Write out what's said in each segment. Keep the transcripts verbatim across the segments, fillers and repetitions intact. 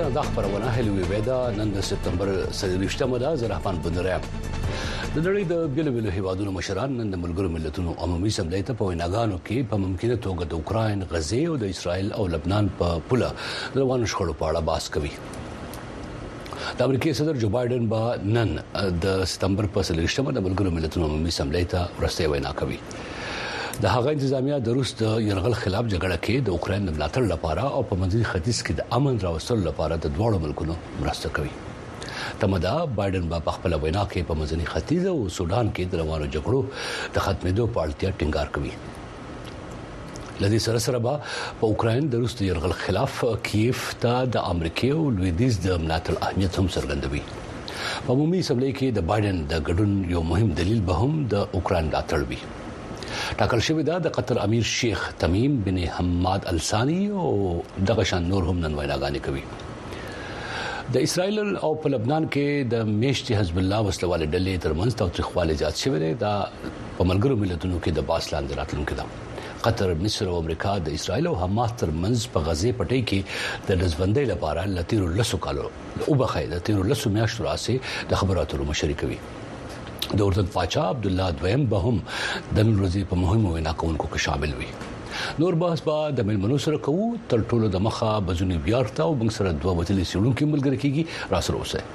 دا خبرونه هلوي ودا نن د سپتمبر سلويشتمه ده زرهفان بندرام د نړۍ د بیلو بیلو هیوادونو مشران نن د ملګرو ملتونو عمومي سملې ته په ویناګانو کې په ممکنه توګه د اوکرين غزه او د اسرائیل او لبنان په پوله روانو شخړو په اړه بحث کوي. د امریکای صدر جو بایدن با نن د سپتمبر په سلويشتمه د ملګرو ملتونو عمومي سملې ته ورسته وینا کوي. د هغه انتظامیه د روس د يرغل خلاف جګړه کې د اوکرين د ملاتړ لپاره او په منځني ختیځ کې د امن راوستلو لپاره د دوه ملکونو مرسته کوي. تمدا بایدن په خپل وینا کې په منځني ختیځ او سودان کې د روانو جګړو د ختمېدو په اړتیا ټینګار کوي. لدې سره سره په اوکرين د روس د يرغل خلاف کیف ته د امریکا او لویدیز د ملاتړ اهمیت هم څرګندوي. په عمومي سملې کې د بایدن د ګډون یو مهم دلیل به هم د اوکرين ملاتړ وي. ټاکل شوی دا د قطر امیر شیخ تمیم بن حماد الثانی او دغه شان نور هم نن ویناګانې کوي. د اسرائیل او په لبنان کې د میشتي حزب الله وسلواله ډلې ترمنځ تاوتریخوالی زیات شوی دی. دا په ملګرو ملتونو کې د باس لاندې راتلونکي ده. قطر، مصر او امریکا د اسرائیل او حماس ترمنځ په غزه پټي کې د نسبندۍ لپاره لتیرو لسو کالو او بخای د تیرو لسو میاشتو راځي د خبراتو مشري کوي. د اردن پاچا عبد الله دویم به هم د نن ورځې په مهمو وینا کوونکو کې شامل وي. نور بحث به د ملمنو سره کوو تر ټولو د مخه بزونی بیارته او موږ سره دوه وتلې سیړونکو ملګری کیږي را سره اوسه.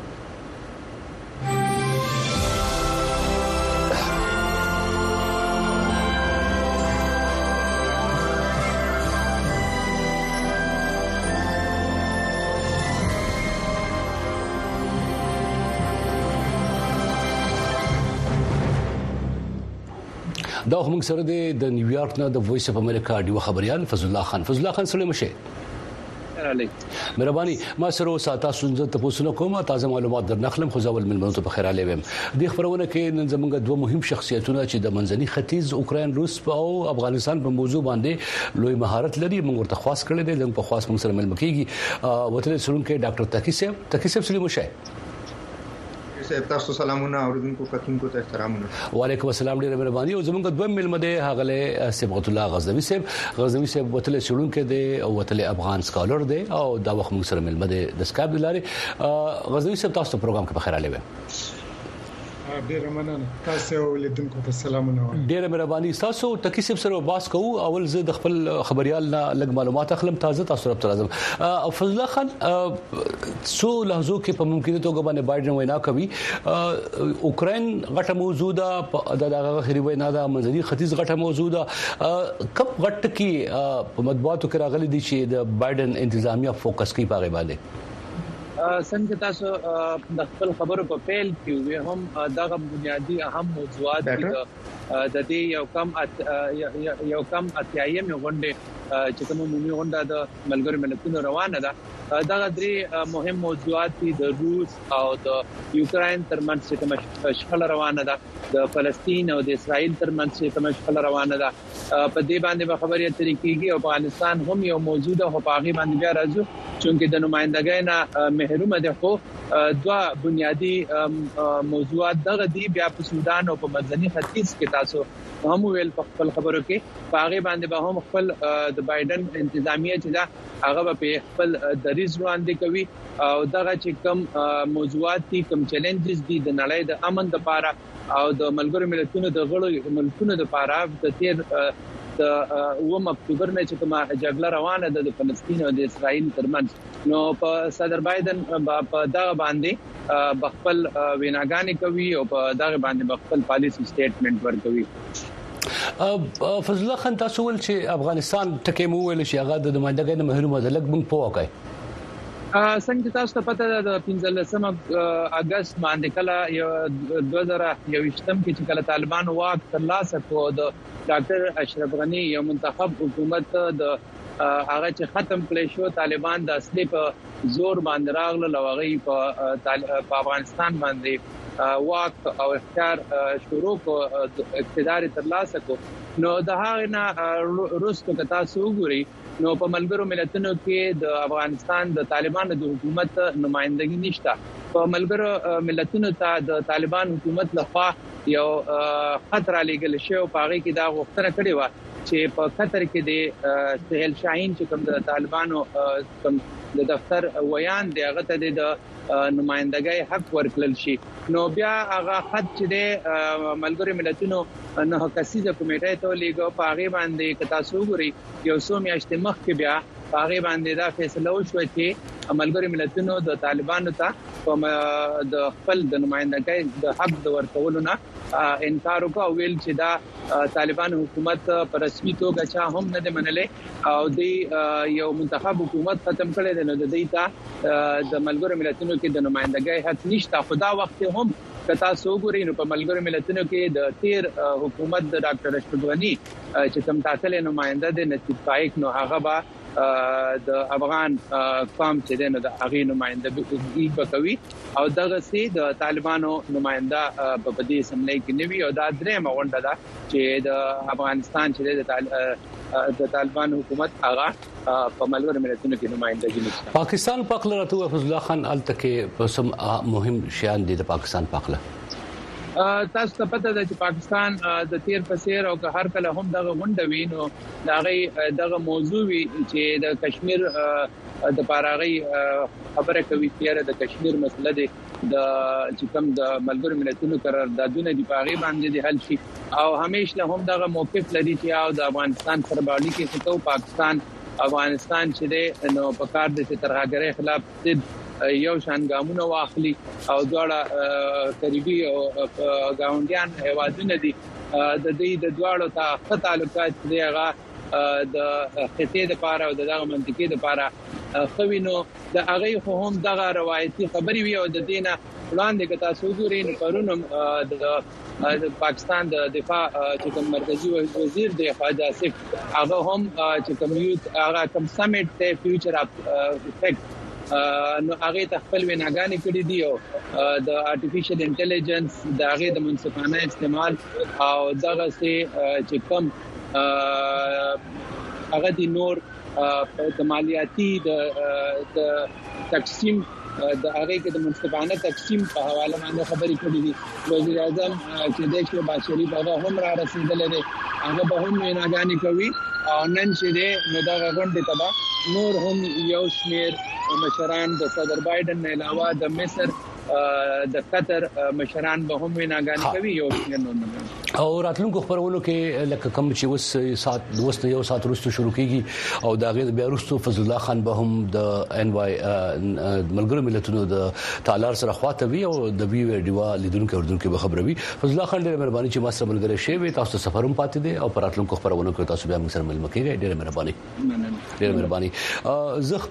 دا هم سره د نیویارک نه د وایس اف امریکا ډیو خبريال فضل الله خان فضل الله خان سره مشه مهرباني ما سره ساته سنځ ته پوښتنه کوم تازه معلومات در نخلم خو ځول ملمنو ته بخیر علي ويم. د خبرونه کې نن زمونږ دوه مهم شخصیتونه چې د منځني ختیځ اوکرين روس او افغانستان په موضوع باندې لوی مهارت لري موږ ورته خاص کړی دی لږ په خاص موږ سره ملم کېږي وته سرون کې ډاکټر تقی صاحب تقی صاحب سلام مشه تاسو سلامونه اوریدونکو کتونکو ته احترامونه. وعلیکم السلام ډیره مهرباني او زمونږ دوه ملمه ده هغه صبغت الله غزنوي صاحب غزنوي صاحب وتل سړون کې ده او وتل افغان سکالر ده او دا وخت موږ سره ملمه ده د سکایپ لاري غزنوي صاحب تاسو ته پروګرام کې بخیر علي وي. ډیره مننه تاسو ولیدونکو ته سلامونه. ډیره مهرباني تاسو تقی صاحب سره باس کوو اول زه د خپل خبريال نه لګ معلومات اخلم تازه تاسو رب ترازم او فضل الله خان سو لحظو کې په ممکنه توګه باندې بایدن وینا کوي اوکرين غټه موجوده د دغه خري وینا د منځني ختیځ غټه موجوده کب غټ کې په مطبوعاتو کې راغلي دي چې د بایدن انتظامیه فوکس کوي په غیباله څنګه تاسو د خپل خبرو په پیل کې وي هم دغه بنیادی اهم موضوعات دي د دې یو کم یو کم اتیایم غونډه چې کومه ملي غونډه د ملګرو ملتونو روانه ده دا درې مهم موضوعات دي د روس او د یوکرين ترمنځ چې کومه شخړه روانه ده د فلسطین او د اسرائیل ترمنځ چې کومه شخړه روانه ده په دې باندې به خبرې اترې کیږي او افغانستان هم یو موجوده هو پاغي باندې بیا راځو چې د نمائندګۍ نه محروم ده خو دوا بنیادی موضوعات دغه دي بیا په سودان او په منځني ختیځ کې تاسو هم ویل په خپل خبرو کې پاغي باندې به هم خپل د بایدن انتظامیه چې دا هغه په خپل دریز وړاندې کوي او دغه چې کوم موضوعات دي کوم چیلنجز دي د نړۍ د امن لپاره او د ملګرو ملتونو د غړو ملکونو لپاره د تیر د اوم اکتوبر نه چې کومه جګړه روانه ده د فلسطین او د اسرائیل ترمنځ نو په صدر بایدن په دغه باندې بخپل ویناګانې کوي او په دغه باندې بخپل پالیسی سټیټمنټ ورکوي. فضل الله خان تاسو ول چې افغانستان ټکي مو ویل چې هغه د نمائندګۍ نه محروم ده لکه موږ پوه وکړي څنګه تاسو ته پته ده د پنځلسم اگست باندې کله یو دوه زره یوویشتم کې چې کله طالبان واک ترلاسه کړ د ډاکټر اشرف غنی یو منتخب حکومت د هغه چې ختم کړي شو طالبان د اصلي په زور باندې راغله لوغي په افغانستان باندې واک او اختیار شروع کو اقتدار ترلاسه کو نو د هغه نه روسو کتا سوګوري نو په ملګرو ملتونو کې د افغانستان د طالبانو د حکومت نمائندګي نشته په ملګرو ملتونو ته د طالبان حکومت لخوا یو خطر لګل شو په هغه کې دا غوښتنه کړې و چې په قطر کې د سهیل شاهین چې کوم د طالبانو کوم د دفتر ویان دی هغه ته د نمائندګۍ حق ورکړل شي نو بیا هغه خط چې د ملګری ملتونو نه کسیزه کمیټه ته لیږو په هغه باندې کتا سوګوري یو څو میاشتې مخکې بیا په هغه باندې دا فیصله وشو چې ملګری ملتونو د طالبانو ته کوم د خپل د نمائندګۍ د حق د ورکولو نه انکار وکړ ویل چې دا طالبان حکومت پر رسمي توګه چا هم نه منلې او د یو منتخب حکومت ختم کړي د نو د دیتا د ملګری ملتونو کې د نمائندګۍ حق نشته خدا وخت هم کتا سوګوري نو په ملګری ملتونو کې د تیر حکومت د ډاکټر اشرف غنی چې کوم تاکل نمائنده د نصیب پایک نو هغه با د افغان قوم چې د هغه نمائنده به کوي او دغه سي د طالبانو نمائنده په دې سملې کې نیوي او دا درې مونډه ده چې د افغانستان چې د طالبان حکومت هغه په ملګری ملتونو کې نمائندګي نشته پاکستان پخله راته فضل الله خان التکه په سم مهم شیان دي د پاکستان پخله تاسو ته پته ده چې پاکستان د تیر پسیر او هر کله هم دغه غونډه وینو دغه دغه موضوع وی چې د کشمیر د پاراغي خبره کوي چې د کشمیر مسله ده د چې کوم د ملګری ملتونو قراردادونه دی پاغي باندې د حل شي او همیشه هم دغه موقف لري چې او د افغانستان سره باندې کې څه پاکستان افغانستان چې نو په کار د ترهګرۍ خلاف یو شان ګامونه واخلي او دواړه قریبي او گاونډیان هوادونه دي د دې د دواړو ته تعلقات دی هغه د خطې د پاره او دغه منطقې د پاره خوینو د هغه خو هم دغه روایتي خبري وي او د دینه وړاندې کتا سوګوري نه پرونم د پاکستان د دفاع چې کوم مرکزی وزیر دی خواجه آصف هغه هم چې کوم یو هغه کوم سمیټ ته فیوچر اف افیکټ نو هغه تخپل ویناګانی کړی دی او د ارتفیشل انټيليجنس د هغه د منصفانه استعمال او دغه سي چې کوم هغه د نور د مالیاتي د تقسیم د هغه کې د منصفانه تقسیم په حواله باندې خبرې کړې دي وزیر اعظم چې د شهباز شریف هغه هم را رسیدل دي هغه به هم ویناګانی کوي او نن چې د نو دغه غونډه تبا نور هم یو شمیر مشران د صدر بایدن نه علاوه د مصر د قطر مشران به هم ویناګانی کوي یو شمیر نور او راتلونکو خبرونو کې لکه کم چې وس سات دوست یو سات وروسته شروع کیږي او دا غیر بیا وروسته فضل الله خان به هم د ان وای ملګری ملتونو د تعالر سره خواته وی او د وی ډیوا لیدونکو اردوونکو به خبروي فضل الله خان ډېر مهرباني چې ما سره ملګری شوی تاسو سفرم پاتې دي او راتلونکو خبرونو کې تاسو بیا موږ سره مل مکیږئ ډېر مهرباني ډېر مهرباني زه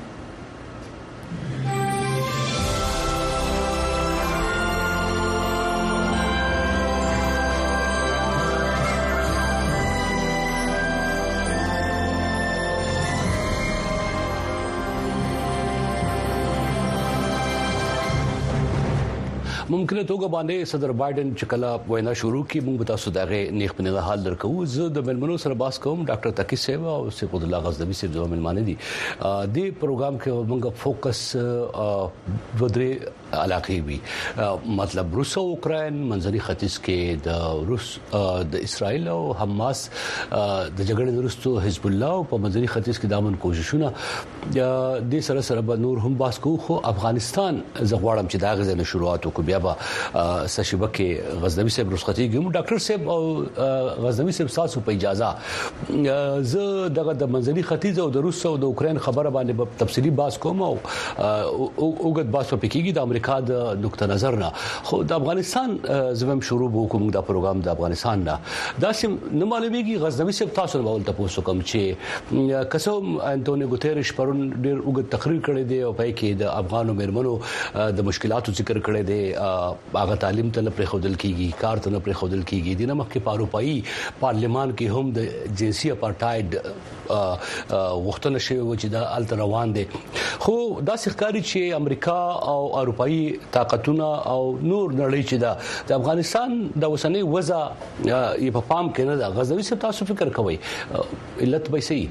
ممکنه توګه باندې صدر بایدن چې کله وینا شروع کی موږ تاسو دغه نیخ په حال درکو زه د ملمنو سره باس کوم ډاکټر تقی صاحب او سید الله غزنوی صاحب زموږ ملمانه دي د پروګرام کې موږ فوکس ودرې علاقې وی مطلب روس او اوکرين منځني ختیځ کې د روس د اسرائیل او حماس د جګړې وروسته حزب الله او په منځني ختیځ کې دامن کوششونه د سره سره به نور هم باس کوو خو افغانستان زغواړم چې دا غزنه شروعات وکړي بیا به سشبکه غزنوی صاحب رخصتي کوم ډاکټر صاحب او غزنوی صاحب تاسو په اجازه زه دغه د منځني ختیځ او د روس او د اوکرين خبره باندې تفصيلي باس کوم او اوګد باس په کېږي د امریکا د نقطه نظر نه خو د افغانستان زموږ شروع وکوم د پروګرام د افغانستان نه دا سم نه معلومیږي غزنوی صاحب تاسو ول تاسو کوم چې قسم انټونیو ګوتيريش پرون ډېر اوګد تقریر کړی دی او پای کې د افغانو مېرمنو د مشکلاتو ذکر کړی دی هغه تعلیم ته پر خودل کیږي کار ته پر خودل کیږي د نمک کې پاروپایي پارلیمان کې هم د جنسي اپارټایډ وختونه شوی و چې د الټ روان دي خو دا ښکاری چې امریکا او اروپایي طاقتونه او نور نړۍ چې دا د افغانستان د وسنۍ وضع یې په پام کې نه ده غزنوی څه تاسو فکر کوئ علت به سي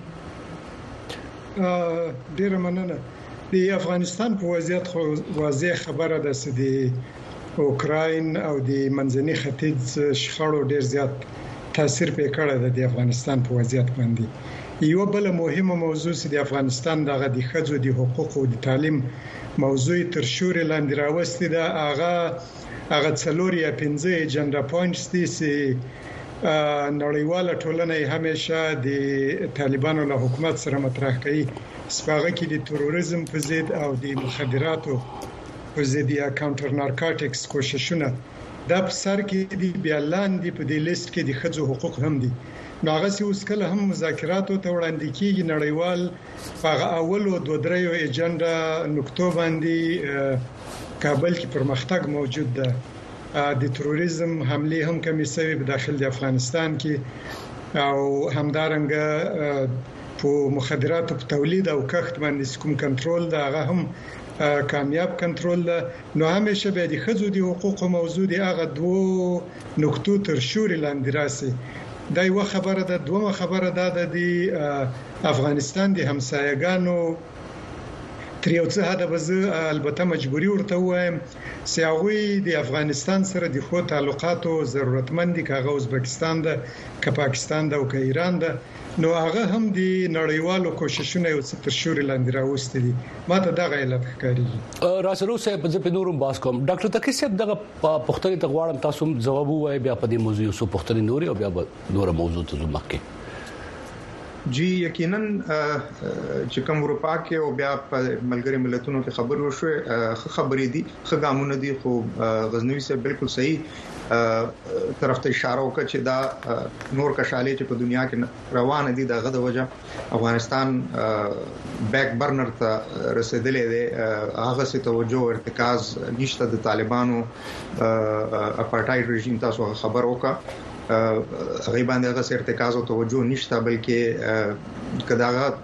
ډیر مننه د افغانستان په وضعیت خو واضح خبره ده چې د اوکراین او د منځني ختیځ شخړو ډیر زیات تاثیر په کړه د افغانستان په وضعیت باندې. یو بل مهمه موضوع چې د افغانستان دغه د ښځو د حقوقو او د تعلیم موضوع تر شوري لاندې راوستي ده. هغه هغه څلور یا پنځه اجنډا پوینټس دي چې نړیواله ټولنه همیشه د طالبانو له حکومت سره مطرح کوي. سپاغه کې د تروریزم په ضد او د مخدراتو په ضد یا کاونټر نارکوټکس کوششونه دا په سر کې دی. بیا لاندې په دې لیست کې د ښځو حقوق هم دي. نو هغه څه اوس کله هم مذاکراتو ته وړاندې کیږي نړیوال هغه اولو دوه دریو اجنډا نقطو باندې کابل کې پرمختګ موجود ده. د تروریزم حمله هم کمی شوی په داخل د افغانستان کې او همدارنګه په مخدراتو په تولید او کښت باندې کوم کنټرول ده هغه هم کامیاب کنټرول ده. نو همیشه به د ښځو د حقوقو موضوع دی هغه دوه نقطو تر شوري لاندې راسي. دا یو خبره ده. دومره خبره ده د افغانستان د همسایګانو تر یو څه حد به البته مجبوری ورته وایم چې هغه د افغانستان سره د خو تعلقاتو ضرورتمند دي. کاغه ازبکستان ده که پاکستان ده او که ایران ده. نو هغه هم د نړیوالو کوششونه یو څه تر شوري لاندې راوستي دي. ماته دغه علت ښکاري. راسلو صاحب زه په نورم باس کوم. ډاکټر تقی صاحب دغه پښتني ته غواړم تاسو جواب وایي بیا په دې موضوع یو څه پښتني نوري او بیا نور موضوع ته مخکې. جی یقینا چې کوم اروپا کې او بیا په ملګری ملتونو کې خبر وشوه خبرې دي خګامونه دي خو غزنوي سره بالکل صحیح طرف ته اشاره وکړه چې دا نور کشالې چې په دنیا کې روان دي دغه د وجه افغانستان بیک برنر ته رسیدلې ده. هغه څه توجه ارتکاز نشته د طالبانو اپارټایډ رژیم. تاسو خبر وکړه هغه باندې هغه سر ارتکاز او توجه نشته بلکې کداغه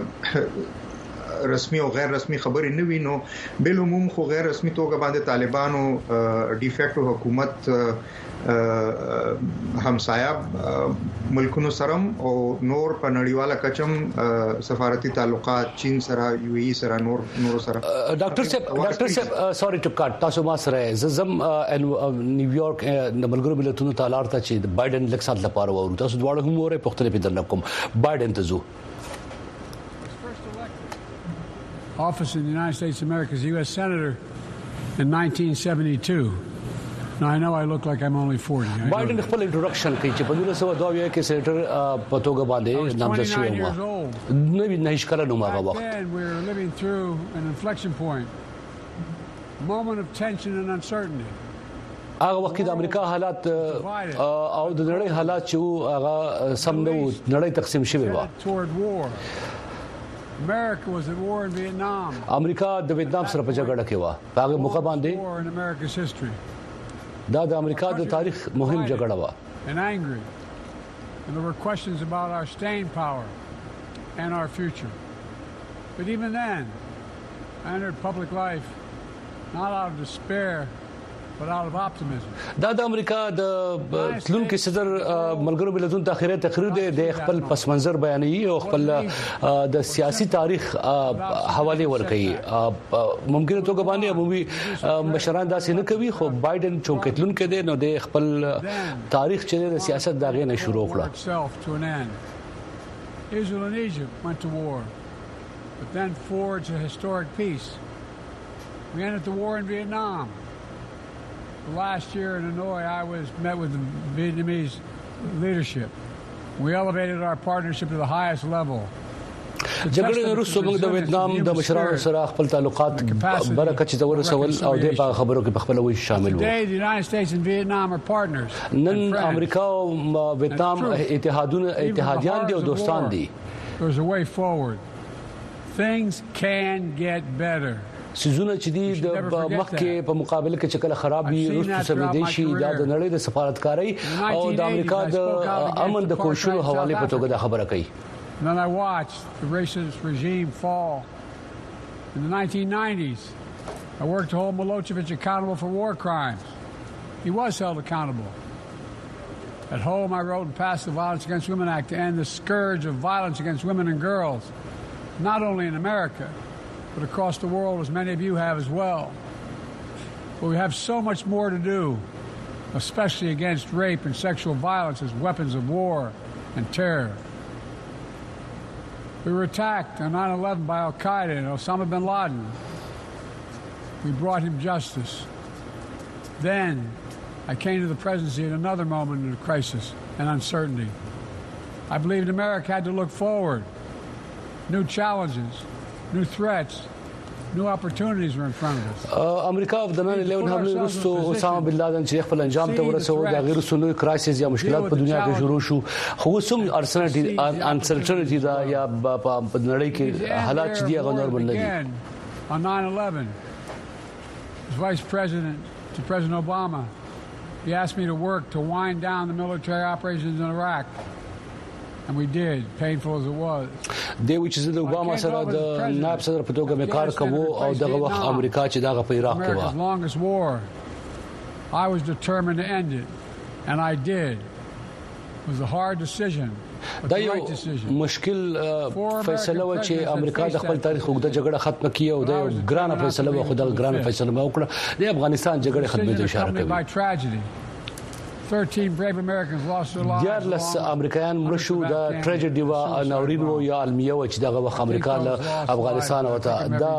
رسمي او غیر رسمي خبرې نه وینو. بل عموم خو غیر رسمي توګه باندې طالبانو ډیفیکټو حکومت همسایه ملکونو سره او نور په نړیواله کچم سفارتي تعلقات چین سره یو ای سره نور نور سره. ډاکټر صاحب ډاکټر صاحب سوري ټو کټ تاسو ما سره زم نیویارک د ملګرو ملتونو تعالی ته چې بایدن لکسات لپاره ورو تاسو دواړه هم وره پختنه په درنه کوم بایدن ته زو office in the United States of America as a U S Senator in nineteen seventy-two. Now I know I look like I'm only forty. Biden خپل انټروډکشن کوي چې په نولس سوه دوه اویا کې سېنیټر په توګه باندې نامزد شوی و. نو نهیش کله نو هغه وخت. We were living through an inflection point. Moment of tension and uncertainty. هغه وخت د امریکا حالات او د نړۍ حالات چې هغه سم نو نړۍ تقسیم شوی و. America was at war in Vietnam. امریکا د ویتنام سره په جګړه کې و. هغه موقع باندې دا د امریکا د تاریخ مهم جګړه و. And angry. And there were questions about our staying power and our future. But even then, I entered public life not out of despair but out of optimism. دا د امریکا د تلون کې صدر ملګرو ملتونو ته اخیری تقریر د خپل پس منظر بیانوي او خپل د سیاسي تاریخ حواله ورکړي. ممکن توګه باندې عمومي مشران دا څنګه کوي خو بایدن چونکه تلون کې دی نو د خپل تاریخ چې د سیاست دغه نه شروع کړه. Israel and Egypt went to war but then forged a historic peace. We ended the war in Vietnam. Last year in Hanoi, I was met with the Vietnamese leadership. We elevated our partnership to the highest level. جګړې وروسته موږ د ویتنام د مشرانو سره خپل تعلقات برکت چې ورسول او د خبرو کې خپل وی شامل وو. The United States and Vietnam are partners. نن امریکا او ویتنام اتحادونه اتحادیان دي او دوستان دي. There's a way forward. Things can get better. سيزونه چې دي د مخکې په مقابله کې چې کله خراب وي روسو سمېدي شي دا د نړۍ د سفارتکارۍ او د امریکا د امن د کوششونو حواله په توګه د خبره کوي. Then I watched the racist regime fall. In the nineteen nineties, I worked to hold Milosevic accountable for war crimes. He was held accountable. At home, I wrote and passed the Violence Against Women Act to end the scourge of violence against women and girls, not only in America, but across the world, as many of you have as well. But we have so much more to do. especially against rape and sexual violence as weapons of war and terror. We were attacked on nine eleven by Al-Qaeda and Osama bin Laden. We brought him justice. Then I came to the presidency at another moment of crisis and uncertainty. I believed America had to look forward. New challenges, new threats, new opportunities were in front of us. امریکا د نن الیون حمله وروسته اسامه بن لادن چې خپل انجام ته ورسول د غیر سنوي کرایسس یا مشکلات په دنیا کې شروع شو خو سم ارسنټی انسرټنټی دا یا په نړۍ کې حالات چې دی هغه نورمال نه دي. On nine eleven, as Vice President to President Obama, he asked me to work to wind down the military operations in Iraq. And we did, painful as it was. دی چې د اوباما سره د نائب صدر په توګه مې کار کوو او دغه وخت امریکا چې دغه په عراق کې و. Longest war. I was determined to end it, and I did. It was a hard decision. دا یو مشکل فیصله و چې امریکا د خپل تاریخ اوږده جګړه ختم کړي او دا یو ګرانه فیصله و خو دا ګرانه فیصله ما وکړه د افغانستان جګړه ختمېدو اشاره کوي. thirteen brave Americans lost their lives. دیارلس امریکایان مړ شو دا ټریجډي و ناورین و یا المیه و چې دغه وخت امریکا له افغانستان وته دا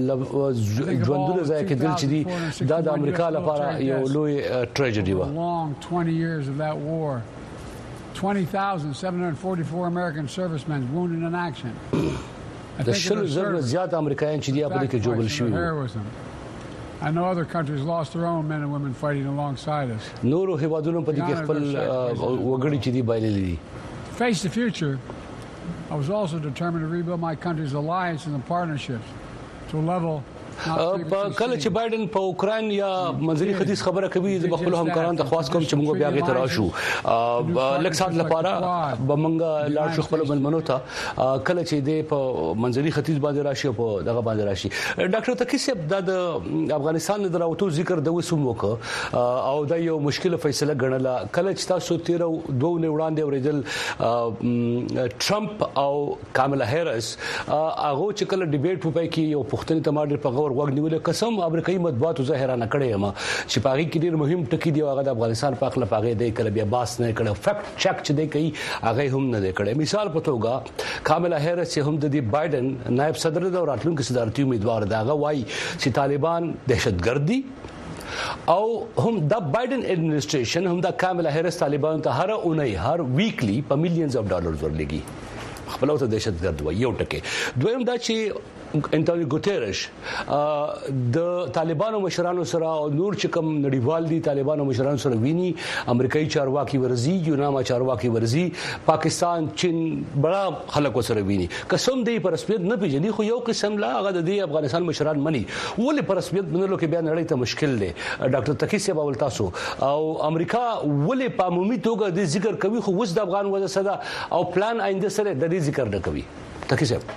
ژوندونه ځای کې دل چې دی دا د امریکا لپاره یو لوی ټریجډي و. Long twenty years of that war. twenty thousand seven hundred forty-four American servicemen wounded in action. د شل زره زیات امریکایان چې دی په دې کې جوړل شوي. I know other countries lost their own men and women fighting alongside us. نورو هیوادونو په دې کې خپل وګړي چې دی بایللي دي. Face the future. I was also determined to rebuild my country's alliances and partnerships to a level کله چې بایدن په اوکرين یا منځني ختیځ خبره کوي د خپل همکارانو ته خواست کوم چې موږ بیا غي تر شو لکه سات لپاره به موږ لاړ شو خپل ملمنو ته کله چې د په منځني ختیځ باندې راشي په دغه باندې راشي. ډاکټر تکیسب د افغانستان د راوتو ذکر د وسوم وکړه او دا یو مشکله فیصله ګڼله کله چې تاسو تیر دوه نه وړاندې اوریدل ټرمپ او کاملا هریس هغه چې کله ډیبیټ په پای کې یو پښتني تماډر په ور وګنیول قسم امریکایي مطبوعاتو ظاهرانه کړي ما چې پاغي کې ډیر مهم ټکی دی هغه د افغانستان په خپل پاغي دی کله بیا باس نه کړي فیکټ چیک چې دی کوي هغه هم نه دی کړي. مثال په توګه کاملا هریس چې هم د بایدن نائب صدر د راتلونکو صدارتي امیدوار داغه وای چې طالبان دهشتګردي او هم د بایدن اډمنسټریشن هم د کاملا هریس طالبان ته هر اونۍ هر ویکلی په میلیونز اف ډالرز ورلګي خپل ته دهشتګرد وای یو ټکی. دویم دا چې انټونی ګوتيرش د طالبانو مشرانو سره او نور چې کوم نړیوال دي طالبانو مشرانو سره ویني امریکایي چارواکي ورزي یوناما چارواکي ورزي پاکستان چین بڑا خلک سره ویني قسم دی پر رسمیت نه پیژني خو یو قسم لا هغه د افغانستان مشران مني ولې پر رسمیت منلو کې بیا نړۍ ته مشکل دی. ډاکټر تکیسه باول تاسو او امریکا ولې په عمومي توګه د ذکر کوي خو وس د افغان وځه صدا او پلان آینده سره د دې ذکر نه کوي. تکیسه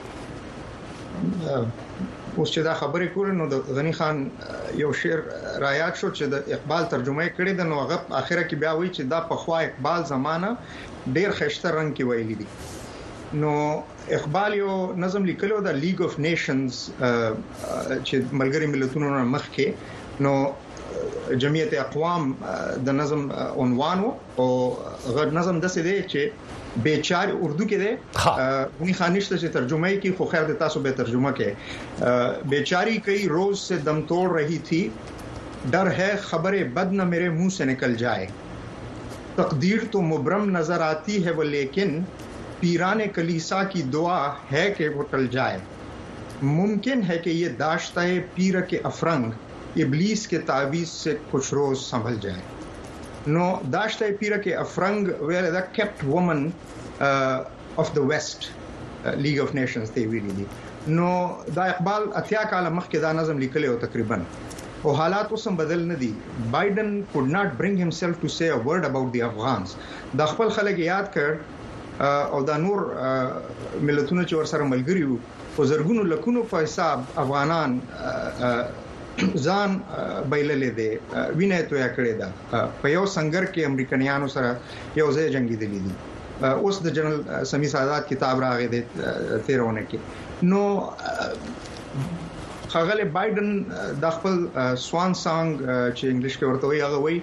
اوس چې دا خبرې کول نو د غنی خان یو شعر رايات شو چې د اقبال ترجمه کړی د نو هغه اخره کې بیا وایي چې دا په خوا اقبال زمانہ ډیر خشته رنگ کې ویلي دي. نو اقبال یو نظم لیکلو د لیګ اف نیشنز چې ملګری ملتونو مخ کې نو جمعیت اقوام د نظم عنوان او غیر نظم د څه دی چې بیچاره اردو کې ده غنی خانشت سے ترجمه کی خو خیر د تاسو به ترجمه کې بیچاری کئی روز سے دم توڑ رہی تھی ڈر ہے خبریں بد نہ میرے منہ سے نکل جائے تقدیر تو مبرم نظر آتی ہے وہ لیکن پیران کلیسا کی دعا ہے کہ وہ ٹل جائے ممکن ہے کہ یہ داشتہ پیر کے افرنگ ابلیس کے تعویذ سے کچھ روز سنبھل جائے. No, داشته پیره کې افرنګ ویل دا kept woman uh, of the west uh, League of Nations دی ویلي دي. نو دا اقبال اتیا کال مخکې دا نظم لیکلی او تقریبا او حالات اوس هم بدل نه دي. بایدن could not bring himself to say a word about the Afghans. دا خپل خلک یاد کړ او دا نور ملتونو چې ور سره ملګری وو او زرګونو لکونو په حساب افغانان ځان بایللې دي وینې تویا کړې ده په یو سنگر کې امریکایانو سره یو ځای جنگي دي دي اوس د جنرال سمی سادات کتاب راغی دی تیرونه کې. نو خغل بایدن د خپل سوان سانګ چې انګلیش کې ورته وایي هغه وایي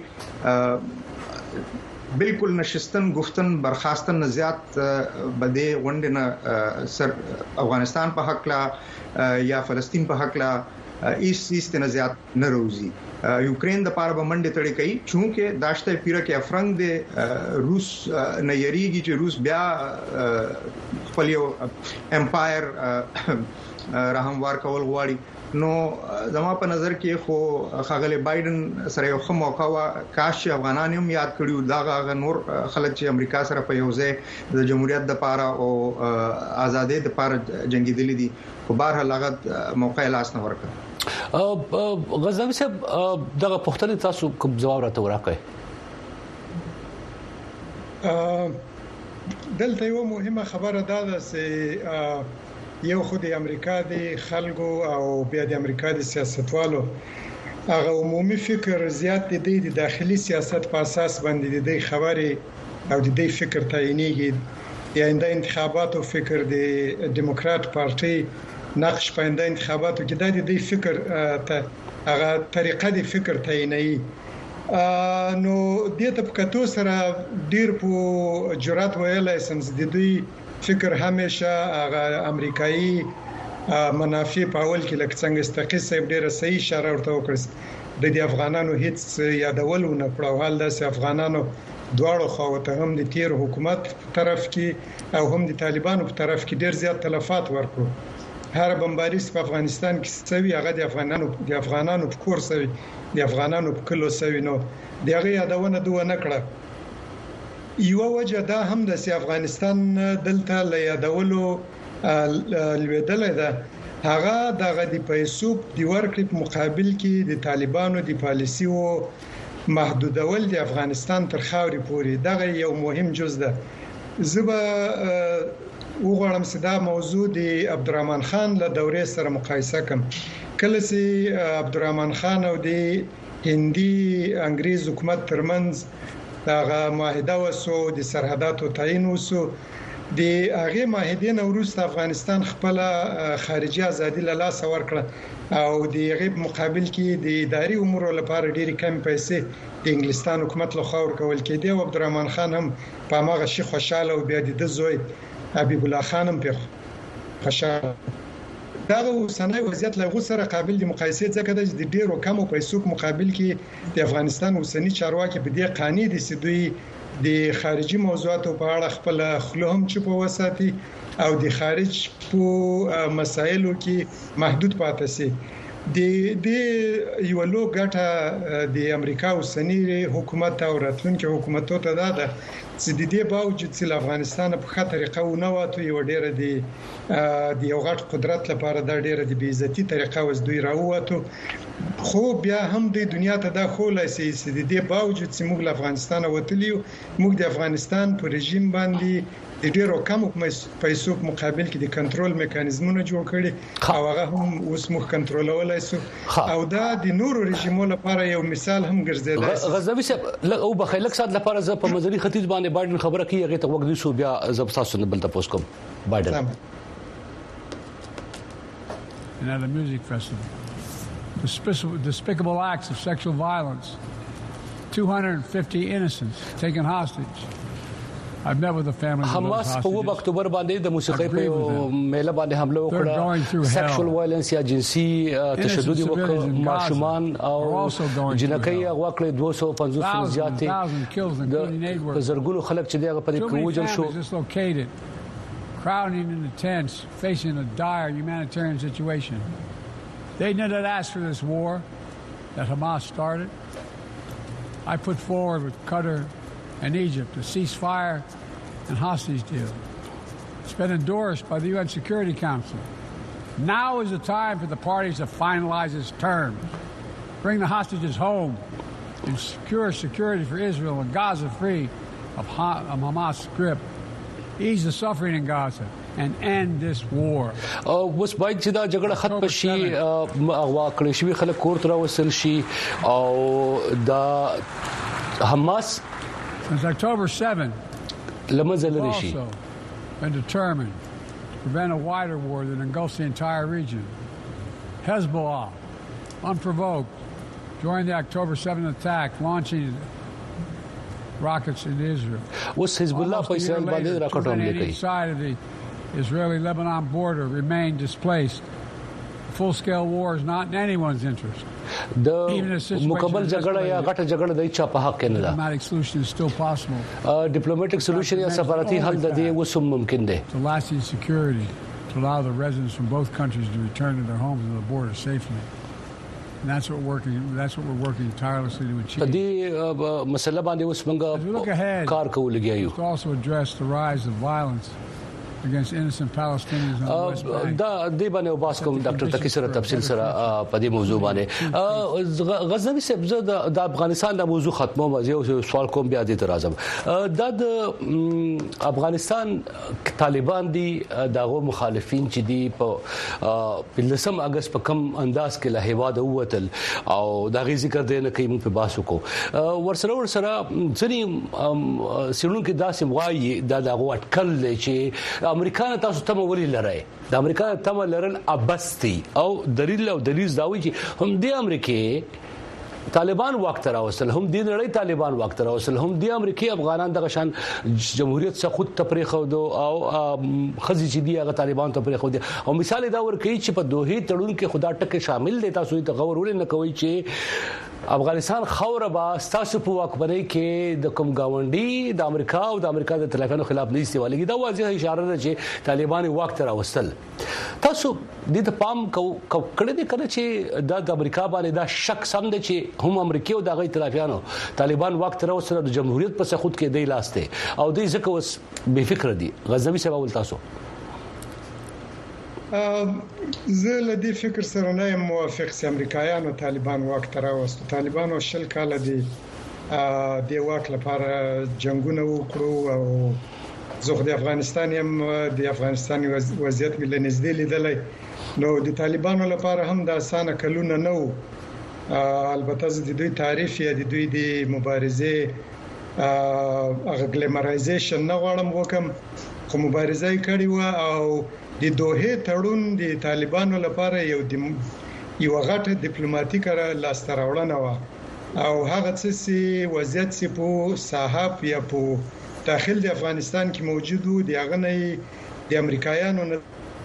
بالکل نشستن گفتن برخاستن زیات بده وندنه سر افغانستان په حق لا یا فلسطین په حق لا ایس ایس نه زیات نه روزي یوکرين د پاره بمنډه تړي کوي چونکه داشته پیره کې افرنګ د روس نه یریږي چې روس بیا خپل یو امپایر راهموار کول غواړي نو زما په نظر کې خو خغل بایدن سره یو خمو موقع کاش افغانان هم یاد کړیو دا غ نور خلک چې امریکا سره په یو ځای د جمهوریت د پاره او ازادي د پاره جنگیدلې دي خو بهر هغه موقع لاس نه ورکړ غزنوي صاحب دغه پښتنې تاسو کوم جواب راته ورکړئ دلته یو مهمه خبره ده چې یو خو د امریکا د خلکو او بیا د امریکا د سیاستوالو هغه عمومي فکر زیات دی د داخلي سیاست په اساس باندې د خبرې او د دې فکر تعینېږي یا د انتخاباتو فکر د ډیموکرات پارټي نقش په د انتخاباتو کې د دې فکر ته هغه طریقه د فکر تعینېږي نو د دې په کتو سره ډیر په جرأت ویلای سم د دې فکر همیشه هغه امریکایي منافع په اول کې لکه څنګه استقی صاحب ډیره صحیح اشاره ورته وکړه د دې افغانانو هیڅ یادولونه پړاو حال د افغانانو دواړو خواته هم د تیر حکومت طرف کې او هم د طالبانو په طرف کې ډیر زیات تلفات ورکړو هر بمباریس په افغانستان کې سوي هغه د افغانانو د افغانانو په کور سوي د افغانانو په کلو سوي نو دغه یادونه دوه نه کړه یو وجه دا هم د افغانستان دلته ل یادولو لویدل ده هغه دغه د پیسو د ورکړې په مقابل کې د طالبانو د پالیسي او محدودول د افغانستان تر خاوري پورې دغه یو مهم جز ده زبا وګورم چې دا موضوع د عبدالرحمن خان له دورې سره مقایسه کوم کله چې عبدالرحمن خان او د هندي انګريز حکومت ترمنځ دغه معاهده وسو د سرحداتو تعین وسو د هغه معاهده نوروز افغانستان خپل خارجي ازادي له لاس ورکړه او د غیب مقابل کې د اداري امور لپاره ډېری کم پیسې د انګلستان حکومت له خوا ورکول کېده او عبدالرحمن خان هم په هغه شي خوشاله او بیا د زوی حبیب الله خان هم په خوشاله دا اوسنۍ وضعیت له غوسره قابل د مقایسې ځکه د ډیرو کمو پیسو مقابل کې د افغانستان اوسنۍ چارواکي په دې قانې دي چې دوی د خارجي موضوعاتو په اړه خپل خلهم چپ وساتي او د خارج په مسایلو کې محدود پاتې سي د د یو لو ګټه د امریکا اوسنۍ حکومت او راتلونکي حکومتو ته ده چې د دې باوجود چې افغانستان په خطر طریقه و نه واته یو ډیره دی د یو غټ قدرت لپاره د ډیره د بیزتی طریقه وز دوی راووتو خو بیا هم د دنیا ته د خولای سي چې د دې باوجود چې موږ له افغانستان وتلیو موږ د افغانستان په رژیم باندې د ډیرو کم پیسو مقابل کې د کنټرول میکانیزمونه جوړ کړي او هغه هم اوس موږ کنټرولولای سو او دا د نورو رژیمونو لپاره یو مثال هم ګرځیدل غزنوي صاحب او بخیلک سات لپاره ز په مزري ختیځ باندې بایدن خبره کوي هغه ته وګ دي سو بیا زب تاسو نه بل تاسو کوم بایدن Another music festival. Despicable, despicable acts of sexual violence. two hundred fifty innocents taken hostage. I've met with the families of those حماس hostages. په وب اکتوبر باندې د موسیقۍ په میله باندې حمله وکړه سیکشوال وایلنس یا جنسي تشدد وکړ ماشومان او جنکۍ هغه کړې دوه سوه پنځوس زیاتې د زرګونو خلک چې دغه په دې کې وجل شو crowding in the tents facing a dire humanitarian situation. They didn't ask for this war that Hamas started. I put forward with Qatar and Egypt a ceasefire and hostage deal. It's been endorsed by the U N Security Council. Now is the time for the parties to finalize its terms, bring the hostages home, and secure security for Israel and Gaza free of Hamas' grip. Ease the suffering in Gaza and end this war. اوس باید چې دا جګړه ختم شي اغوا کړی شي خلک کور تر وصل شي او دا حماس since October seventh لمزل لري شي been determined to prevent a wider war that engulfs the entire region. The U N Security Council has agreed with that. Two weeks ago, the President of the United States, President Biden, Hezbollah, unprovoked, joined the October seventh attack, launching rockets in Israel. اوس حزب الله په اسرائیل باندې راکټ حمله کوي. Each side of the Israeli-Lebanon border remain displaced. Full-scale war is not in anyone's interest. د مکمل جګړه یا غټه جګړه د چا په حق کې نه ده. Diplomatic solution is still possible. ډیپلوماټیک سولوشن یا سفارتي حل د دې وسوم ممکن دی. To lasting security, to allow the residents from both countries to return to their homes and the border safely. And that's what we're working. That's what we're working tirelessly to achieve. دې مسله باندې اوس موږ کار کوو لګیایو. To also address the rise of violence against innocent Palestinians on the West Bank. دا دې باندې وباس کوم ډاکټر تقی سره تفصیل سره په دې موضوع باندې غزنوي صاحب زه د افغانستان د موضوع ختمو یو سوال کوم بیا دې ترازم دا د افغانستان طالبان دي دغه مخالفین چې دي په لسم اگست په کم انداز کې له هیواد ووتل او دا غي ذکر دی نه کوي موږ په باسو کو ورسره ورسره ځنی سیرون کې داسې وایي دا دغه اٹکل چې امریکا تاسو ته ولې لري د امریکا ته لرل ابستی او دلیل او دلیل داوي چې هم د امریکای طالبان وخت راوصل هم د نړۍ طالبان وخت راوصل هم د امریکای افغانان د غشان جمهوریت څخه خود تفریح او خزي چې دی هغه طالبان تفریح او مثال دا ورکړي چې په دوه تړون کې خدا ټکه شامل دي تاسو ته غور ولې نه کوي چې افغانستان خوره با تاسو په واکمنۍ کې د کوم گاونډي د امریکا او د امریکا د طرفانو خلاف نه استعمالي دا واضح اشاره ده چې طالبان وخت راوستل تاسو د دې پام کړه دې کړه چې د امریکا باندې دا شک سم ده چې هم امریکا او د غي طرفانو طالبان وخت راوستل د جمهوریت په خود کې دی لاسته او دې ځکه اوس بے فکر دي غزنوي سبا ول تاسو زه له دې فکر سره نه یم موافق چې امریکایانو طالبان واک ته راوستو طالبانو شل کاله دي د واک لپاره جنگونه وکړو او زه د افغانستان یم د افغانستان وضعیت مل نږدې لیدلای نو د طالبانو لپاره هم د اسانه کلونه نه وو البته د دوی تعریف یا د دوی د مبارزه هغه ګلیمرایزیشن نه غواړم وکم خو مبارزه کړې و او د دوه تړون د طالبانو لپاره یو د یو غټه ډیپلوماټیک لاسته راوړنه و او هغه څه وضعیت چې په صحاف یا په داخل د افغانستان کې موجود و د هغه نه د امریکایانو نه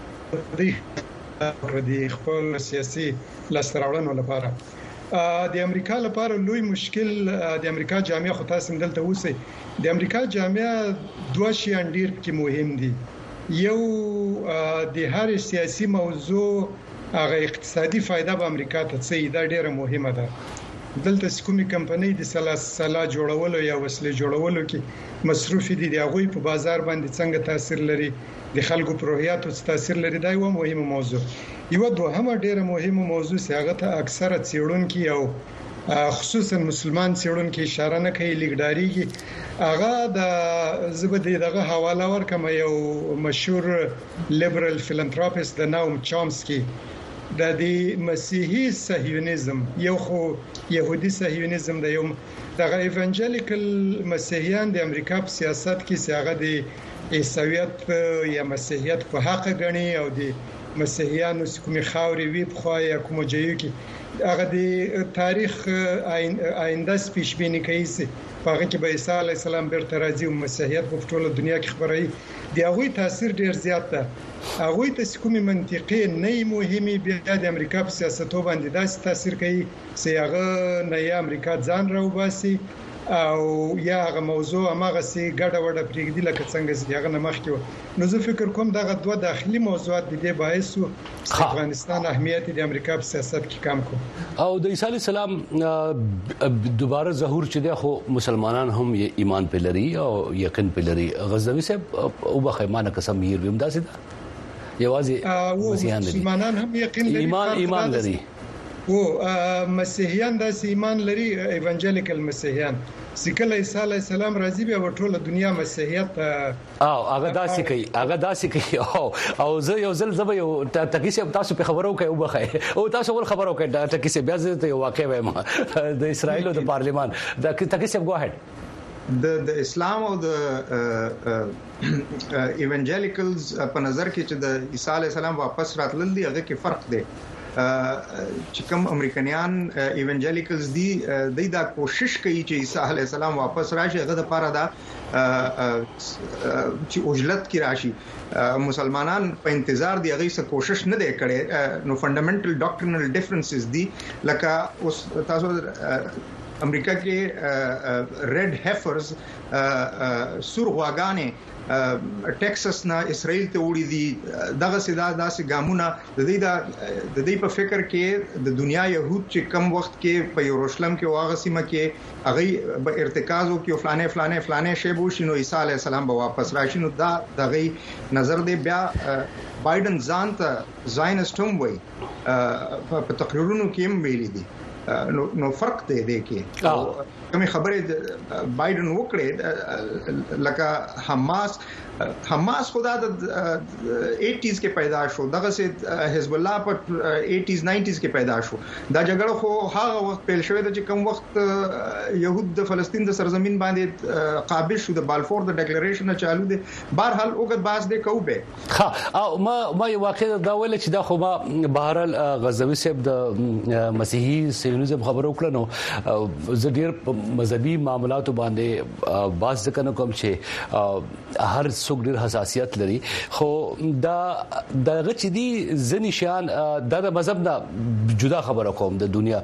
د خپل سیاسي لاسته راوړنو لپاره د امریکا لپاره لوی مشکل د امریکا جامعه خو تاسو دلته اوسئ د امریکا جامعه دوه شیان ډیر کې مهم دي یو د هر سیاسي موضوع هغه اقتصادي فائدہ به امریکا ته څه دا ډیره مهمه ده دلته کومې کمپنۍ د سلا جوړولو یا وسلې جوړولو کې مصروف دي د هغوی په بازار باندې څنګه تاثیر لري د خلکو په روحیاتو څه تاثیر لري دا یو مهمه موضوع یو دوهمه ډیره مهمه موضوع چې هغه ته اکثره څېړونکي او خصوصا مسلمان څېړونکي اشاره نه کوي لیګداريږي هغه د زبدي دغه حواله ورکم یو مشهور لیبرل فیلانتروپیست د ناوم چامسکی د دې مسیحي صهیونیزم یو خو يهودي صهیونیزم د یو دغه ایوانجلیکل مسیحیان د امریکا په سیاست کې څنګه د عیسویت یا مسیحیت په حق غني او د مسیحیانو کومې خاورې وی په خو یا کوم ځای کې هغه د تاریخ آینده پیشبینی کوي چې هغه کې به عیسی علی السلام بیرته راځي او مسیحیت په ټوله دنیا کې خبري دی هغه تاثیر ډیر زیات ده هغه ته کومې منطقي نه مهمه بیا د امریکا په سیاستو باندې داسې تاثیر کوي چې هغه نه امریکا ځان راوباسي او یا هغه موضوع هغه سي ګډه وډه پرېږدي لکه څنګه چې هغه نمخ کې نو زه فکر کوم دغه دوه داخلي موضوعات د دې باعث افغانستان اهمیت د امریکا په سیاست کې کم کو او د عیسی علی السلام دوباره ظهور چې د خو مسلمانان هم ایمان په لري او یقین په لري غزنوي صاحب او بخیمانه قسم یې ویم داسې ده یوازې مسلمانان هم یقین لري ایمان ایمان لري او مسیحیان د ایمان لري ایوانجلیکل مسیحیان سکه عیسی علی السلام راځي به ټوله دنیا مسیحیت او هغه داسې کوي هغه داسې کوي او او زه یو ځل زبې یو تکیسه تاسو په خبرو کې وبخای او تاسو ول خبرو کې تکیسه بیا زه ته واقع وایم د اسرایل او د پارلیمان د تکیسه گو هډ د د اسلام او د ایوانجلیکلز په نظر کې چې د عیسی علی السلام واپس راتلل دی هغه کې فرق دی چې کوم امریکایان ایونجلیکلز دي د دا کوشش کوي چې عیسی علی السلام واپس راشي هغه د پاره دا چې اوجلت کی راشي مسلمانان په انتظار دی هغه څه کوشش نه دی کړي نو فندامنټل ډاکټرینل ډیفرنسز دي لکه اوس تاسو امریکا کې ریډ هیفرز سور غواګانې ټیکساس نه اسرائیل ته وړي دي دغه سیدا داسې ګامونه د دې د دې په فکر کې د دنیا يهود چې کم وخت کې په یروشلم کې واغ سیمه کې هغه به ارتکاز وکړي فلانه فلانه فلانه شی بو شنو عیسی علی السلام به واپس راشي نو دا دغه نظر دی بیا بایدن ځان ته زاینسټوم وای په تقریرونو کې هم ویلي دي نو نو فرق دی دی کې کومه خبره بایدن وکړي لکه حماس حماس خدا د ایټیز کې پیدا شو دغه سي حزب الله په ایټیز ناینټیز کې پیدا شو دا جګړه خو هغه وخت پیل شوې د چې کوم وخت يهود د فلسطین د سرزمین باندې قابل شو د بالفور د ډیکلریشن چالو دي بهرحال وګت باز دې کوبه ها ما ما واقع دا ویل چې دا خو ما بهرحال غزوی صاحب د مسیحي سیونیزم خبرو کړنو زډیر مذهبي معاملاتو باندې باز ځکه کوم چې هر څوک ډیر حساسیت لري خو دا دغه چې دي ځنی شان د مذهب نه جدا خبره کوم د دنیا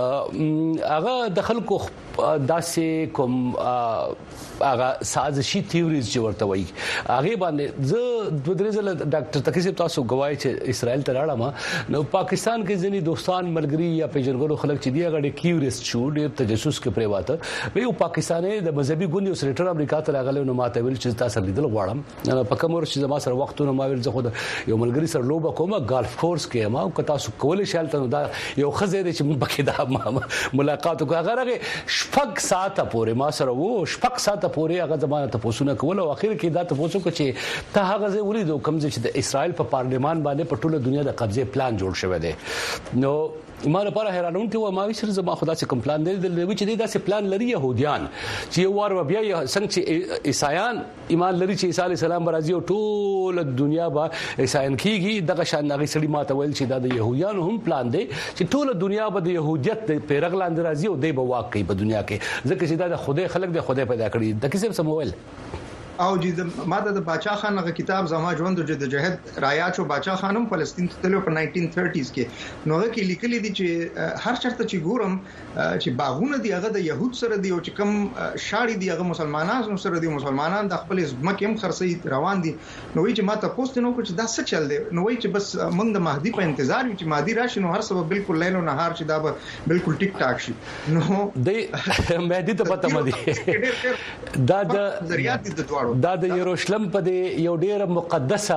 هغه د خلکو داسې کوم هغه سازشي تھیوریز چې ورته وایي هغه باندې زه د درې ځله ډاکټر تکیسب تاسو غواړي چې اسرائیل ته راړم نو پاکستان کې ځنی دوستان ملګری یا پیژنګرو خلک چې دی هغه کیوریس شو ډیر تجسس کې پریواته وی او پاکستاني د مذهبي ګوند یو سېنیټر امریکا ته راغلی نو ماته ویل چې تاسو لیدل غواړم په کوم ورځ چې زما سره وختونه ما ویل زه خو یو ملګری سره لوبه کومه ګالف کورس کې ما او تاسو کولای شئ ته دا یو خزه دی چې موږ پکې دا ملاقات وکړو هغه شپږ ساعته پورې ما سره وو شپږ ساعته پورې هغه زمانه ته پوسونه کول او اخر کې دا ته پوسو چې ته هغه ځای ولیدو کوم چې د اسرائیل په پارلمان باندې په ټوله دنیا د قبضه پلان جوړ شوی دی نو ما لپاره حیرانون کې و ما وی سره زما خدا څخه کوم پلان دی د چې داسې پلان لري يهوديان چې یو وار بیا څنګه چې عیسایان ایمان لري چې عیسی علی السلام برازي او ټول دنیا با عیسایان کیږي دغه شان نغې سړي ماته ویل چې دا د يهوديان هم پلان دی چې ټول دنیا به د يهودیت په پیرغلاند راځي او دی به واقعي په دنیا کې ځکه چې دا د خدای خلق د خدای پیدا کړی د کیسه سمول او چې ماده د باچا خان غو کتاب زما ژوند د جهاد رایات او باچا خانم فلسطین ته تلو په ناینټین تھرټیز کې نو هغه کې لیکلي دي چې هر چرته چې ګورم چې باغونه دي هغه د يهود سره دي او چې کوم شاړي دي هغه مسلمانانو سره دي مسلمانان د خپل ځمکې هم خرڅي روان دي نو وی چې ماته پوښتنه نو چې دا څه چل دی نو وی چې بس موږ د مهدي په انتظار یو چې مهدي راشي نو هر څه بالکل لیل او نهار چې دا به بالکل ټیک ټاک شي نو د مهدي ته پته مدي دا د ذریات دي د دا د یروشلم په یو ډیره مقدسه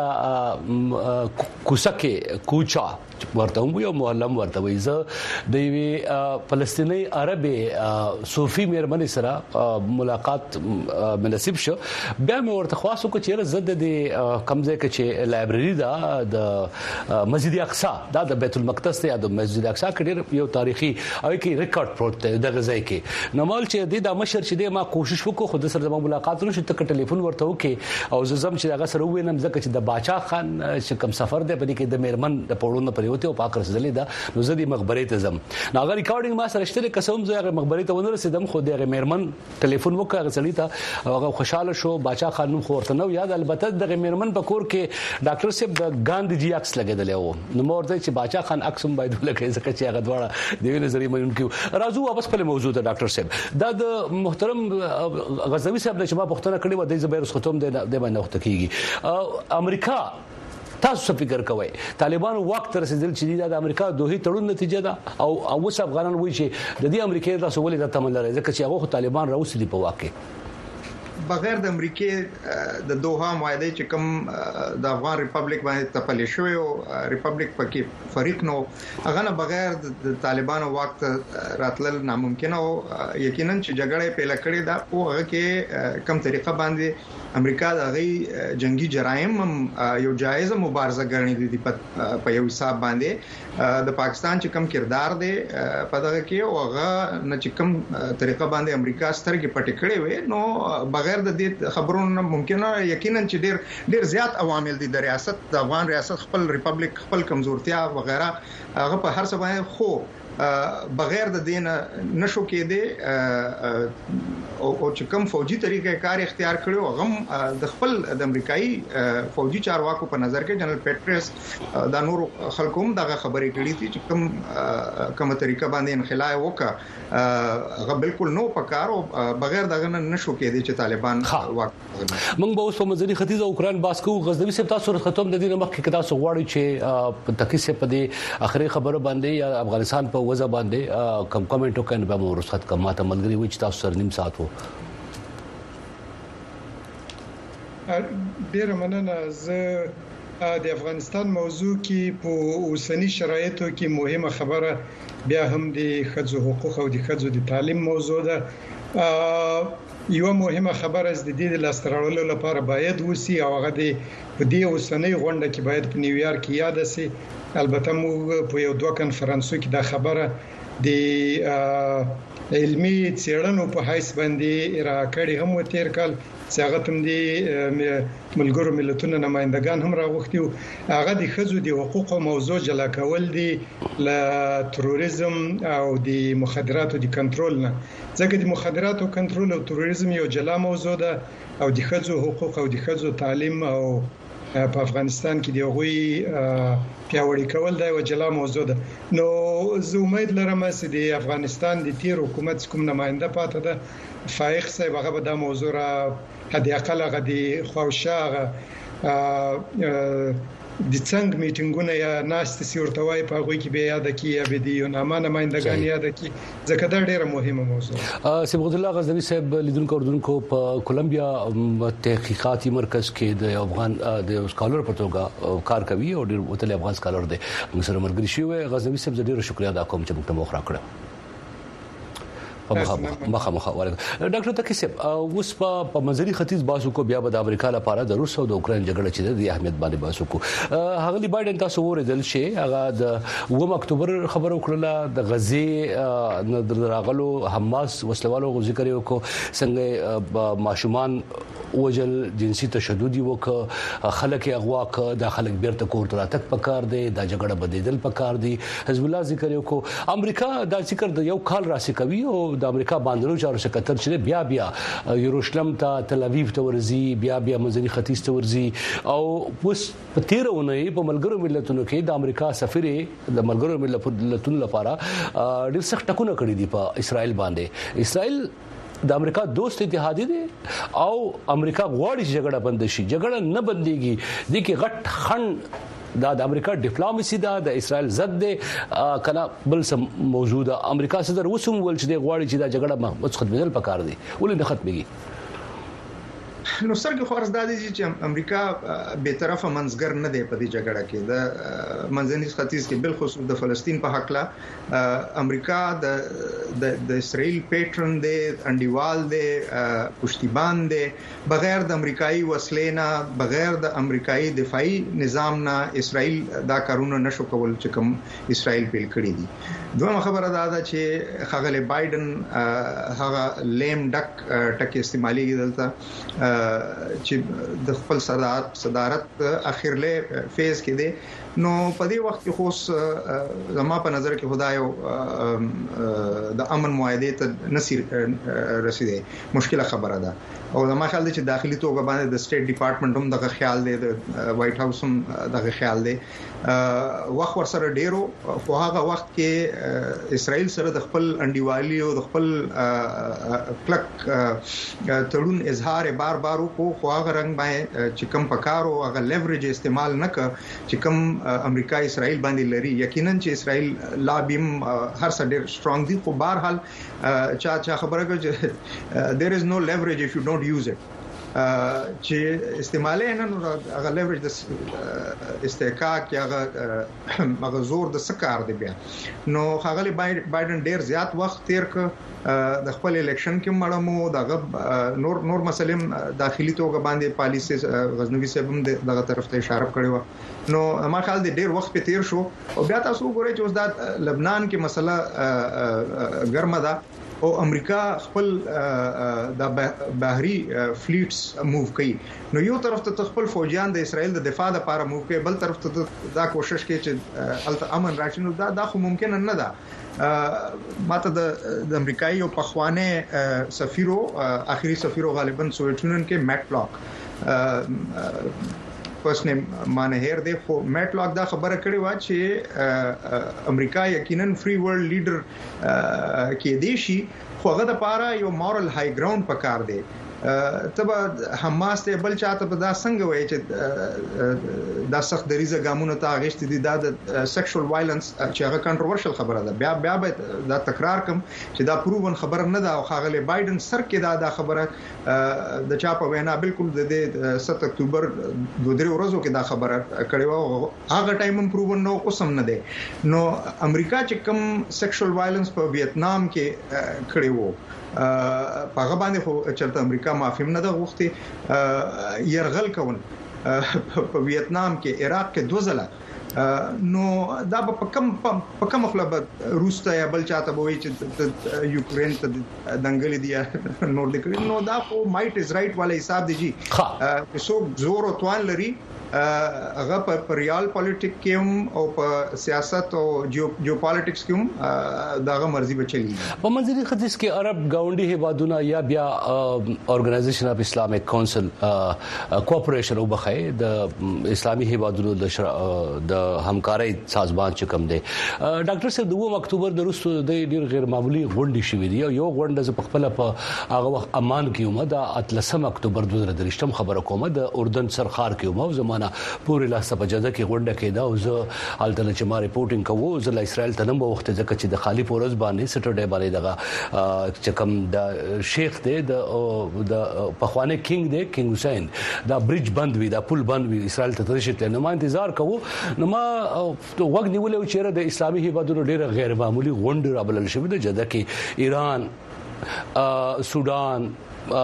کوڅه کې کوچا ورته یو معلم ورته وي زه د وی فلسطینی عربي صوفي مېرمنې سره ملاقات مناسب شو بیا مې ورته خاصو کو چې زد د کمزې کې چې لایبرری دا د مسجد اقصی دا د بیت المقدس ته د مسجد اقصی کې ډیر یو تاریخي او کې ریکارډ پروت دی د غزای کې نمال چې د مشر چې د ما کوشش وکړو خو د سره د ملاقات نشو ته ټلیفون ورته وکي او زم چې هغه سره وینم ځکه چې د باچا خان چې کوم سفر دی په دې کې د مېرمن د پړونو پرې وته او پاک رسېدلې ده نو زه د مقبره ته زم نو هغه ریکارډینګ ما سره شته قسم زه هغه مقبره ته ونه رسیدم خو د مېرمن ټلیفون وکړ هغه سړی ته هغه خوشاله شو باچا خان نو خورته نو یاد البته د مېرمن په کور کې ډاکټر صاحب د ګاندھی جی عکس لګیدل او نو مورته چې باچا خان عکسم باید لګي ځکه چې هغه دواړه د نظریه مې انکو راځو واپس په موضوع ته ډاکټر صاحب دا د محترم غزنوی صاحب چې ما پوښتنه کړې و د زبیر ختم د باندې وخت کیږي امریکا تاسو فکر کوئ طالبان وخت رسیدل چې د امریکا دوه تړون نتیجه ده او اوس افغانان وایي چې د دې امریکای تاسو ولې د تمل لري ځکه چې هغه طالبان راوسلي په واقع بغیر د امریکای د دوه معاهده چې کوم د افغان ریپبلیک باندې تپل شوی او ریپبلیک پکې فریق نو هغه نه بغیر د طالبانو وخت راتلل ناممکن او یقینا چې جګړه پیل کړې ده او هغه کې کم طریقه باندې امریکا د غي جنگي جرایم یو جایزه مبارزه ګڼي دي په یو حساب باندې د پاکستان چې کم کردار دی په دغه کې او هغه نه چې کم طریقه باندې امریکا سترګې پټې کړې وي نو بغیر بغیر د دې خبرونو ممکنه یقینا چې ډیر ډیر زیات عوامل دي د ریاست د افغان ریاست خپل ریپبلیک خپل کمزورتیا وغیرہ هغه په هر څه باندې خو بغیر د دین نشو کېده او چې کوم فوجي طریقې کار اختیار کړو غم د خپل د امریکایي فوجي چارواکو په نظر کې جنرال پیټرس د نور خلکوم دغه خبرې کړې دي چې کوم کومه طریقه باندې انخلا وکړه هغه بالکل نو پکارو بغیر دغه نشو کېده چې طالبان واک موږ به اوس په منځني ختیځ او اوکران باسکو غزنوي سپ تاسو ختم د دې مخکې کدا سو غواړي چې په تکیسه په دې اخري خبره باندې یا افغانستان په وځه باندې کم کمنټ وکړي به مو رسخت کما ته ملګری وي چې تاسو سره نیم ساعت وو ډیر مننه زه د افغانستان موضوع کې په اوسنی شرایطو کې مهمه خبره بیا هم د ښځو حقوق او د ښځو د تعلیم موضوع ده یو مهمه خبره از د دې د لاسترالو لپاره باید وسی او هغه د په دې اوسنۍ غونډه کې باید په نیویارک کې یاد شي البته موږ په یو دوه کنفرانسو کې دا خبره د علمي څېړنو په حیث باندې راکړې هم تیر کال چې هغه تم دي ملګرو ملتونو نمائندگان هم راغوښتي هغه د ښځو د حقوقو موضوع جلا کول دي ل تروریزم او د مخدراتو د کنټرول نه ځکه د مخدراتو کنټرول او تروریزم یو جلا موضوع ده او د ښځو حقوق او د ښځو تعلیم او په افغانستان کې د غوي پیاوړی کول دا یو جلا موضوع ده نو زه امید لرم چې د افغانستان د تیر حکومت کوم نماینده پاتې ده فائق صاحب هغه به دا موضوع را هدي اقل هغه د خوښه د څنګه میټینګونه یا ناست سیورتوای په غوي کې به یاد کی یا به دی نامه نمائندگان یاد کی ځکه دا ډیره مهمه موضوع سیب عبد الله غزنوي صاحب لیدونکو اوردونکو په کولمبیا تحقیقاتي مرکز کې د افغان د سکالر په توګه کار کوي او ډیر وتل افغان سکالر دی موږ سره مرګري شوی غزنوي صاحب ډیره شکریا ادا کوم چې موږ ته مخ راکړه مخه مخه وعلیکم ډاکټر تکي صاحب اوس په منځري ختیځ باسو کو بیا د امریکا لپاره د روس او د اوکرين جګړه چې د اهمیت باندې باسو کو هغه دی بایدن تاسو ورېدل شي هغه د اووم اکتوبر خبرو کړله د غزي د راغلو حماس وسلوالو ذکر یو کو څنګه ماشومان وجل جنسي تشدد وک خلک اغوا ک د خلک بیرته کور ته تک پکار دی د جګړه بدیدل پکار دی حزب الله ذکر یو کو امریکا دا ذکر د یو کال راسي کوي او د امریکا باندې چارو سکتر چې بیا بیا یروشلم ته تل اویو ته ورزي بیا بیا منځني ختیځ ته ورزي او اوس په تیرونه په ملګرو ملتونو کې د امریکا سفیر د ملګرو ملتونو لپاره ډېر سخت ټکونه کړی دي په اسرائیل باندې اسرائیل د امریکا دوست اتحادی دی او امریکا غواړي چې جګړه بند شي جګړه نه بنديږي د کې غټ خن دا د امریکا ډیپلوماسي دا د اسرائیل ضد دی کله بل سم موجوده امریکا صدر وسوم ول چې غواړي چې دا جګړه مخ ختمېدل پکار دی ولې نه ختميږي نو سرګ خورز د دې چې امریکا به طرفه منځګر نه دی په دې جګړه کې د منځني ختیځ کې بل خصوص د فلسطین په حق لا امریکا د د اسرائیل پیټرن دی انډیوال دی پشتیبان دی بغیر د امریکایي وسلې نه بغیر د امریکایي دفاعي نظام نه اسرائیل دا کارونه نشو کول چې کوم اسرائیل پیل کړی دي دوه خبره دا ده چې خغل بایدن هغه لیم ډک ټکی استعمالي دلته چې د خپل صدارت صدارت اخرله فیز کې دي نو په دې وخت کې خو زما په نظر کې خدای د امن معاهده ته نصیر رسیدي مشکله خبره ده او زما خیال دی چې داخلي توګه باندې د سټیټ ډپارټمنټ هم دغه خیال دی د وایټ هاوس هم دغه خیال دی وخت ور سره ډیرو خو هغه وخت کې اسرائیل سره د خپل انډیوالي او د خپل کلک تړون اظهار بار بار کو خو هغه رنگ باندې چې کم پکارو هغه لیوریج استعمال نه ک چې کم امریکا اسرائیل باندې لري یقینا چې اسرائیل لابیم هر څه ډیر سترونګ دي خو بهر حال چا چا خبره کوي there is no leverage if you don't use it چې استعمال نه نو هغه لیوریج د استحقاق یا هغه زور د سکار دی بیا نو هغه بایدن ډیر زیات وخت تیر ک د خپل الیکشن کې مړمو دغه نور نور مسلې داخلي توګه باندې پالیسي غزنوي صاحب هم دغه طرف ته اشاره کړې و نو ما خیال دی ډیر وخت په تیر شو او بیا تاسو وګورئ چې اوس د لبنان کې مسله ګرمه ده او امریکا خپل د بحري فلیټس موو کوي نو یو طرف ته خپل فوجیان د اسرائیل د دفاع لپاره موو کوي بل طرف ته دا کوشش کوي چې الته امن راشي نو دا دا خو ممکن نه ده ماته د امریکایي او پخوانه سفیرو اخیری سفیرو غالبا سوویت یونین کې میټ لاک فرست نیم مانهیر دی خو میټ لاک دا خبره کړې و چې امریکا یقینا فری ورلد لیډر کې دی شي خو هغه د پاره یو مورل های ګراوند پکار دی تبا حماس ته بل چاته په دا څنګه وایي چې دا سخت دریزه ګامونه ته غشت دي دا د سیکشوال وایلنس چې هغه کنټروورشل خبره ده بیا بیا دا تکرار کوم چې دا پروون خبره نه ده او خاغله بایدن سر کې دا دا خبره د چا په وینا بالکل د سات اکتوبر دوه درې ورځو کې دا خبره کړې و هغه ټایم هم پروون نو قسم نه ده نو امریکا چې کوم سیکشوال وایلنس په ویتنام کې کړې وو پاغه باندې خو چرته امریکا معافیم نه ده غوښتي يرغل کول په ویتنام کې عراق کې دوه ځله نو دا په کم په کم خپل روسته یا بل چاته وایي چې یوکرين ته دنګل دي نور د کړي نو دا خو مایټ از رائټ والا حساب دی جی څو زور او توان لري هغه په ریال پالیټیک کې هم او په سیاست او جیو پالیټکس کې هم داغه مرزي بچلی په منځني ختیځ کې عرب گاونډي هیوادونه یا بیا اورګنایزیشن اف اسلامیک کونسل کوآپریشن او بخای د اسلامي هیوادونو د همکارۍ سازمان چې کوم دی ډاکټر صاحب دوه اکتوبر د روسو د ډیر غیر معمولی غونډې شوې دي یو غونډه ز په خپل په هغه وخت امان کې اومه د اتلسم اکتوبر دوه هزار درشتم خبره کومه د اردن سرخار کې اومه زمانہ پورې لاسه په جده کې غونډه کې دا او زه حالت چې ما ریپورتینګ کوو زه له اسرائیل ته نن په وخت ځکه چې د خالی پورز باندې سټرډے باندې دغه چې کوم د شیخ دی د د پخوانه کینګ دی کینګ حسین دا برج بند وی دا پل بند وی اسرائیل ته ترشت نو ما انتظار کوو نو ما وګ نیولې چې د اسلامي هیوادونو ډیره غیر معمولی غونډه را بلل شوې ده جده کې ایران سودان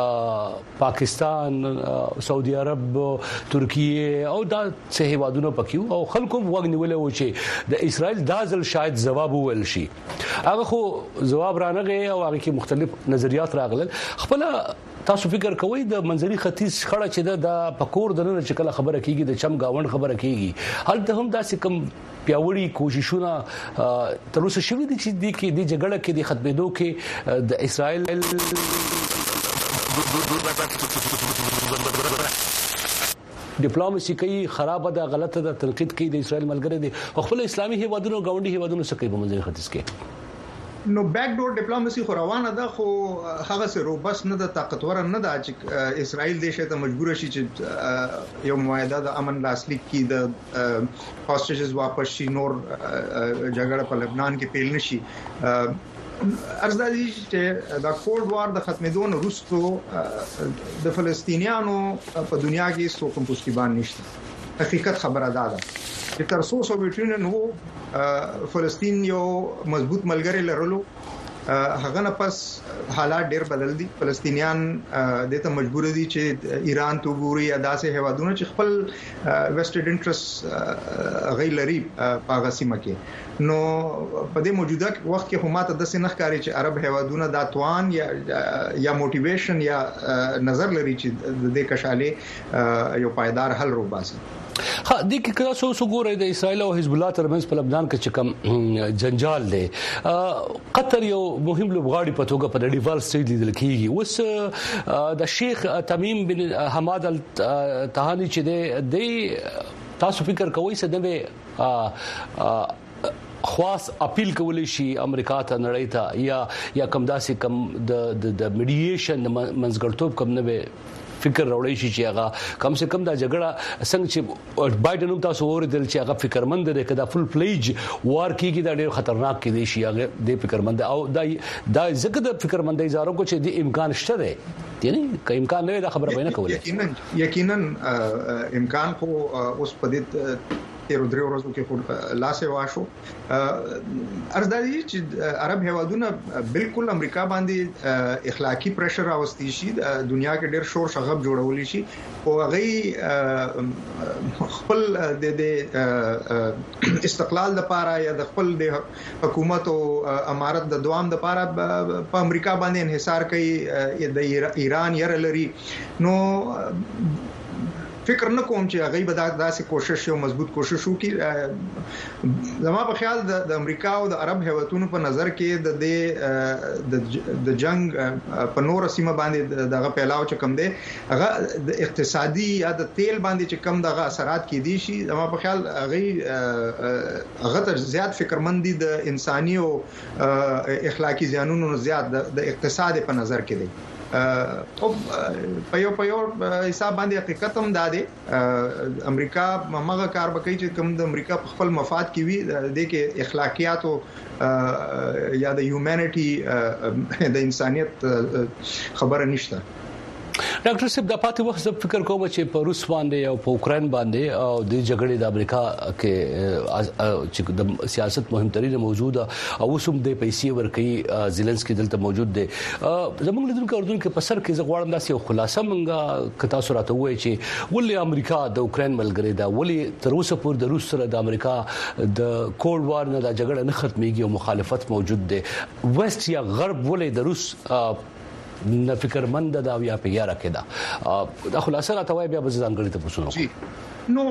پاکستان سعودي عرب ترکیه او دا څه هیوادونه پکې او خلکو وګنیول و چې د اسرائیل دازل شاید جواب ول شي هغه خو جواب رانغه او هغه کې مختلف نظریات راغلل خپل تاسو فکر کوئ د منځري ختیځ خړه چې د پکور د نن چې کله خبره کیږي د چم گاوند خبره کیږي هلته هم داسې کم پیاوړي کوششونه تر اوسه شوي دي چې د کې د جګړه کې د ختمېدو کې د اسرائیل ډیپلوماسي کوي خراب ده غلطه ده تنقید کوي د اسرائیل ملګری دي خپل اسلامي هیوادونو گاونډي هیوادونو سره په منځري ختیځ کې نو بیک ډور ډیپلوماسي خو روانه ده خو هغه سره روبس نه ده طاقتور نه ده چې اسرائیل دیشه ته مجبور شي چې یو معاهده د امن لاسلیک کی د هاستیجز واپس شي نور جګړه په لبنان کې پیل نشي ارزدادي چې د کولډ وار د ختمېدو وروسته د فلسطینیانو په دنیا کې څو کوم پوسټیبان نشته حقیقت خبره ده چې تر څو سوویت یونین وو فلسطین یو مضبوط ملګری لرلو هغه نه پس حالات ډېر بدل دي فلسطینیان د ته مجبور دي چې ایران ته ګوري ادا سه هوادونه چې خپل ویسټډ انټرست غیر لري په غسیمه کې نو په دې موجوده وخت کې همات د سنخ کاری چې عرب هوادونه د توان یا یا موټیویشن یا نظر لري چې د کشاله یو پایدار حل روباسي ها د کې کله سو سو ګورې د اسرائیل او حزب الله ترمنځ په لبنان کې کوم جنجال دی قطر یو مهم لوبغاړي په توګه په ډیوال سټیج لیدل کیږي اوس د شیخ تمیم بن حماد التهانی چې دی تاسو فکر کوئ څه دی خاص اپیل کولی شي امریکا ته نړۍ ته یا یا کم داسې کم د د میډییشن منځګړتوب کم نه فکر راوړی شي چې هغه کم سه کم دا جګړه څنګه چې بایدن هم تاسو اوریدل چې هغه فکرمند دی کدا فل فلیج وار کیږي دا ډېر خطرناک کې دی شي هغه د فکرمند او دا دا ځکه د فکرمند اظهارو کو چې د امکان شته دی یعنی که امکان نه دا خبره وینه کوله یقینا یقینا امکان خو اوس په دې تیر درې ورځو کې لاسه واشو ارزدادي چې عرب هیوادونه بالکل امریکا باندې اخلاقی پریشر راوستي شي دنیا کې ډېر شور شغب جوړول شي او هغه خپل د استقلال لپاره یا د خپل د حکومت او امارت د دوام لپاره په امریکا باندې انحصار کوي د ایران ير لري نو فکر نه کوم چې هغه به داسې کوشش یو مضبوط کوشش وکړي زما په خیال د امریکا او د عرب هیوادونو په نظر کې د د جنگ په نور سیمه باندې دغه پیلاو چې کم دی هغه د اقتصادي یا د تیل باندې چې کم دغه اثرات کې دي شي زما په خیال هغه هغه ته زیات فکرمندي د انساني او اخلاقی زیانونو زیات د اقتصاد په نظر کې دی او په یو په یو حساب باندې حقیقت هم داده امریکا مغه کار بکې چې کوم د امریکا په خپل مفاد کې وي د کې اخلاقیات او یا د هیومانټي د انسانيت خبره نشته ډاکټر صاحب د پاتې وخت زه فکر کوم چې په روس باندې او په اوکرين باندې او د جګړې د امریکا کې چې د سیاست مهمترین موجوده او وسوم د پیسې ورکي زيلنسکي دلته موجود دی زموږ لیدونکو اردن کې په سر کې زه غواړم داسې خلاصه منګه کتا سورته وایي چې ولې امریکا د اوکرين ملګری دا ولې تر اوسه پورې د روس سره د امریکا د کولډ وار نه د جګړه نه ختميږي او مخالفت موجود دی وست یا غرب ولې د روس نه فکرمند دا یا په یاره کې دا د خلاصه راټوي بیا به ځانګړي ته پوښتنه نو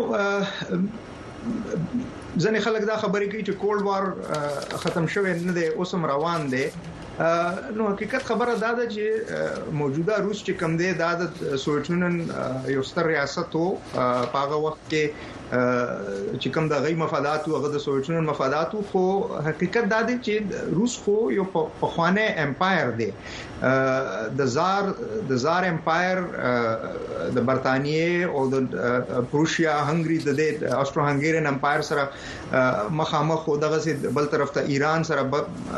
ځنې خلک دا خبرې کوي چې کولډ وار ختم شوی نه دی اوس هم روان دی نو حقیقت خبره دا ده چې موجوده روس چې کم دی دا د سوویت یونین یو ستر ریاست وو په هغه وخت کې چې کوم د غي مفادات او غو د سوویت یونین مفادات خو حقیقت دا دی چې روس خو یو په خوانه امپایر دی د زار د زار امپایر د برتانیې او د پروشیا هنګری د استرو هنګریان امپایر سره مخامخ خو دغه سي بل طرف ته ایران سره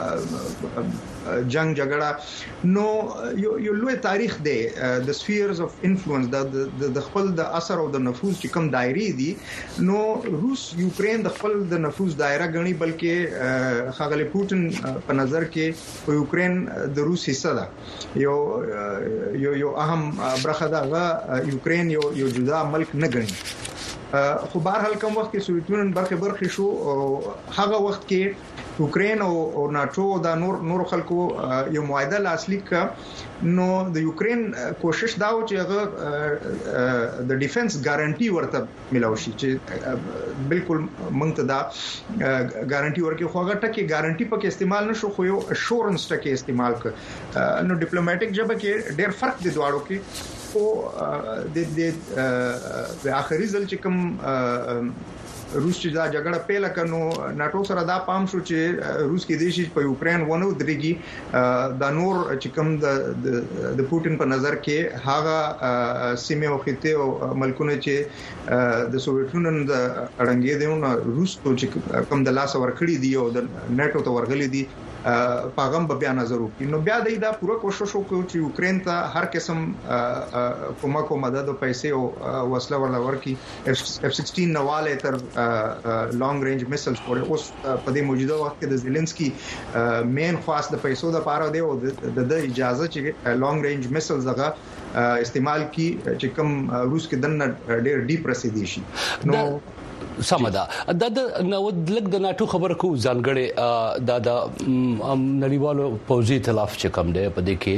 جنگ جګړه نو یو لوی تاریخ دی د سفیرز اف انفلوئنس د خپل د اثر او د نفوذ چې کوم دایره دي نو روس یوکرين د خپل د نفوذ دایره غني بلکې خاغلی پوتین په نظر کې په یوکرين د روس حصہ ده یو یو یو اهم برخه ده یوکرين یو یو جدا ملک نه غني خو بهر حال کوم وخت کې سوویت یونین برخه برخه شو هغه وخت کې یوکرين او ناتو دا نور نور خلکو یو معاهده لاسلیک نو د یوکرين کوشش دا و چې هغه د ډیفنس ګارانټي ورته ملاوي شي چې بالکل مونږ ته دا ګارانټي ورکړي خو هغه ټکي ګارانټي پکې استعمال نشو خو یو اشورنس ټکي استعمال ک نو ډیپلوماټیک جبه کې ډېر فرق دي دواړو کې او د د د اخري ځل چې کوم روس چې دا جګړه پیل کړنو ناتو سره دا پام شو چې روس کې دیشي په یوکرين ونه درېږي دا نور چې کوم د د پوتین په نظر کې هغه سیمه او خطه او ملکونه چې د سوویت یونین د اړنګې دی روس ته چې کوم د لاس ورکړي دي او د ناتو ته ورغلي دي پاغم به بیا نظر وکړي نو بیا دا پوره کوشش وکړو چې یوکرين ته هر قسم کومک او مدد او پیسې او وسله ورلا ورکي اف سیکسټین نواله تر لانګ رینج میسلز پورې اوس په دې موجوده وخت کې د زيلنسکي مین خاص د پیسو د پاره دی او د اجازه چې لانګ رینج میسلز هغه استعمال کی چې کوم روس کې دنه ډېر ډیپ رسیدي شي نو سمدا د نو لګ د ناتو خبر کو ځانګړې د د نړیوالو پوځي ائتلاف چې کوم دی په دې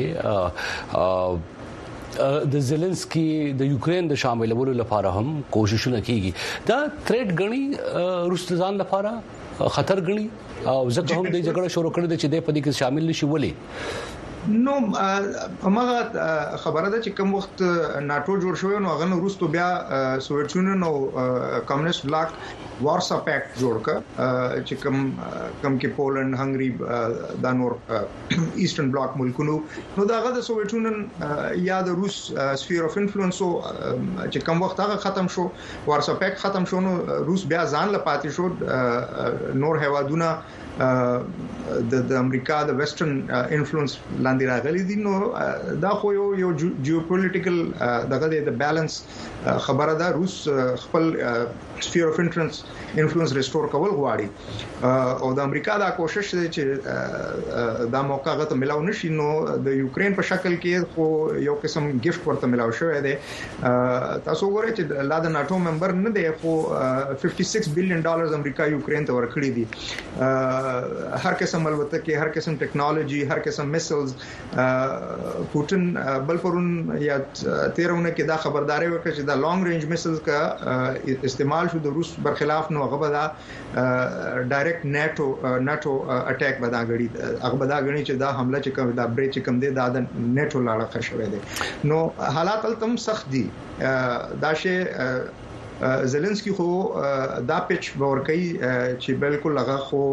کې د زيلنسکي د یوکرين د شاملولو لپاره هم کوششونه کیږي دا تھریټ غني روسستان لپاره خطر غني او ځکه هم د جګړه شروع کړې چې د په دې کې شامل نشي ولې نو هغه خبره ده چې کوم وخت ناتو جوړ شو نو هغه وروسته بیا سوویت یونین او کمیونست بلاک وارسا پیکټ جوړ ک چې کوم کوم کې پولند هنګری دا نور ایسټرن بلاک ملکونو نو داغه د سوویت یونین یا د روس سفیر اف انفلوئنس چې کوم وخت هغه ختم شو وارسا پیکټ ختم شو نو روس بیا ځان لپاتې شو نور هوادونه د د امریکا د ویسټرن انفلوئنس لاندې راغلي دي نو دا خو یو یو جیوپولیټیکل دغه د بیلانس خبره ده روس خپل سفیر اف انفلوئنس انفلوئنس ریسټور کول غواړي او د امریکا دا کوشش دی چې دا موقع غته ملاو نشي نو د یوکرين په شکل کې خو یو قسم گیفت ورته ملاو شوی دی تاسو وګورئ چې لا د ناتو ممبر نه دی خو छप्पन بلین ډالر امریکا یوکرين ته ورکړي دي هر قسم البته کې هر قسم ټیکنالوژي هر قسم میسلز پوتن بل پرون یا تیرونه کې دا خبرداري ورکړه چې دا لانګ رینج میسلز کا استعمال شو د روس برخلاف نو هغه دا ډایرکټ نیټو ناتو اٹیک بدا غړي هغه بدا غړي چې دا حمله چې کوم دا بریچ کوم دی دا د نیټو لاړه خښوي دي نو حالات تل سخت دي دا شی زيلنسکي خو دا پچ ورکي چې بالکل هغه خو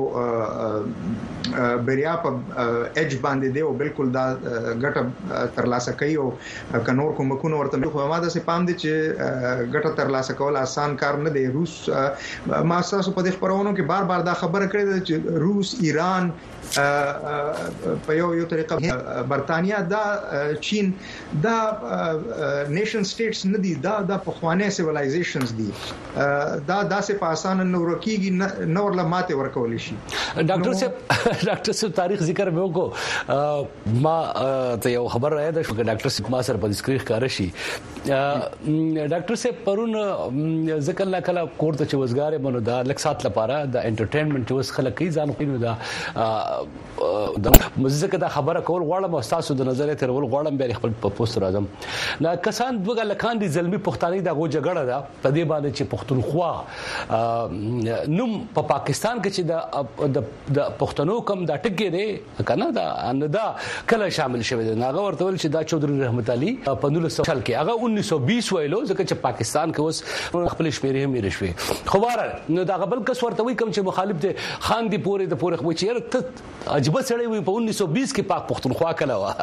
بریا په اج باندې دی او بالکل دا ګټه ترلاسه کوي او کنور کوم کو ورته خو ما د سي پام دي چې ګټه ترلاسه کول آسان کار نه دی روس ما تاسو په دې خبرونو کې بار بار دا خبره کړې ده چې روس ایران په یو یو طریقه برتانیا دا چین دا نیشن سټیټس نه دي دا د پخواني سیویلایزیشنز دي دا داسې په اسانه نور کېږي نور لماته ورکول شي ډاکټر صاحب ډاکټر صاحب تاریخ ذکر به وکړو ما ته یو خبر راځي دا چې ډاکټر صاحب ما سره په اسکرین ښکار شي ډاکټر صاحب پرون ذکر لا کله کوړه چې وزګار منو دا لک سات لپاره د انټرټینمنت وس خلک کی ځان خو دا د مزه دا خبره کول غواړم او تاسو د نظر ته ورول غواړم به خپل په پوسټ راځم دا کسان دوه لکان دي زلمی پښتاني دا غو جګړه ده په دې باندې چې پښتونخوا نوم په پاکستان کې چې د د پښتنو کم دا ټکی دی کنه دا ان دا کله شامل شوی دی ناغه ورته ول چې دا چودري رحمت علي په نولس سو کې هغه انیس سو بیس ویلو ځکه چې پاکستان کې اوس خپل شمیرې هم رشوي خو بار نو دا غبل کس ورته وي کوم چې مخالف دي خان دي پورې د پورې خو چې ته عجیب سړی وي په انیس سو بیس کې پاک پښتونخوا کله وا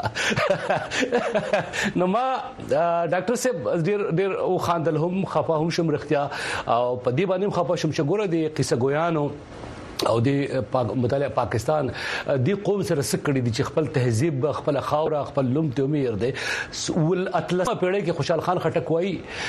نو ما ډاکټر صاحب ډیر ډیر او خاندل هم خفه هم شم رختیا او په دې باندې خفه شم چې ګوره د قصه ګویانو او د مطالعه پاکستان د قوم سره سکړې دي چې خپل تهذیب خپل خاور خپل لوم ته امیر دي ول اتلس پیړۍ کې خوشحال خان خټک وای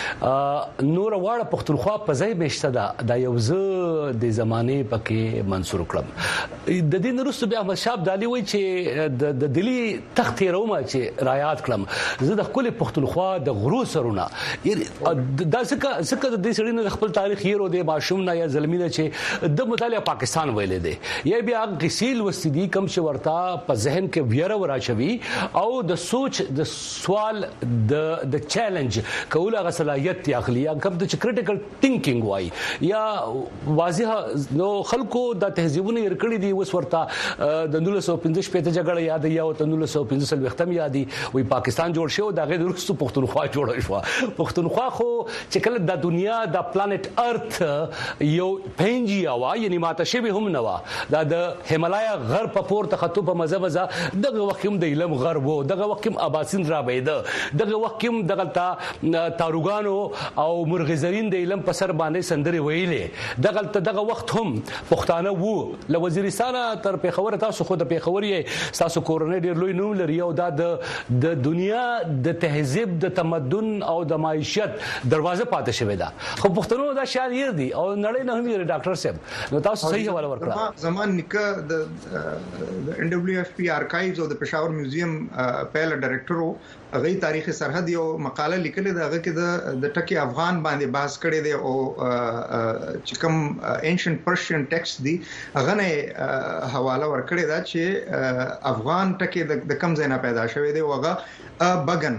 نور واړه پښتونخوا په ځای بهشته ده د یو ز د زمانه پکې منصور کړم د دین رسو بیا احمد شاه ابدالي وای چې د دلی تخت روما چې رایات کړم زه د خپل پښتونخوا د غرو سرونه دا څنګه څنګه د دې سړي نه خپل تاریخ یې رو دی ماشوم نه یا زلمینه چې د مطالعه پاکستان ویلې دي یا بیا غسیل وسدي کم چې ورتا په ذهن کې ویره وراشوي او د سوچ د سوال د د چیلنج کوله غصلاحیت اخلي یا کم د کریټیکل ثینکینګ وای یا واضح نو خلکو د تهذیبونه ورکړي دي وس ورتا د نولس سو پنځه شپږ جګړه یاد یا د نولس سو پنځه سل وختم یادي وي پاکستان جوړ شو د غیر رسو پښتونخوا جوړ شو پښتونخوا خو چې کله د دنیا د پلانټ ارث یو پنځي اوا یعنی ماته شی هم نوا دا د هیمالایا غر په پورته خطو په مزه مزه دغه وخت هم د علم غر وو دغه وخت هم اباسین را بيده دغه وخت هم دغه تا تاروګانو او مرغزرین د علم په سر باندې سندري ویلې دغه دغه وخت هم پښتانه وو ل وزیرستان تر پیښور تاسو خو د پیښور یې تاسو کورنۍ ډیر لوی نوم لري او دا د دنیا د تهذیب د تمدن او د معیشت دروازه پاتې شوی دا خو پښتنو دا شاعر دي او نړۍ نه هم ډاکټر صاحب نو تاسو صحیح زمان نکه د ان دبليو اف پی ارکایوز او د پېښور میوزیم پهل ډایرکټر هغه تاریخ سرحد یو مقاله لیکلې ده هغه کې د ټکی افغان باندې بحث کړي دي او چې کوم انشنت پرشین ټیکسټ دي هغه نه حواله ورکړي ده چې افغان ټکی د کم ځای نه پیدا شوی دی هغه بغن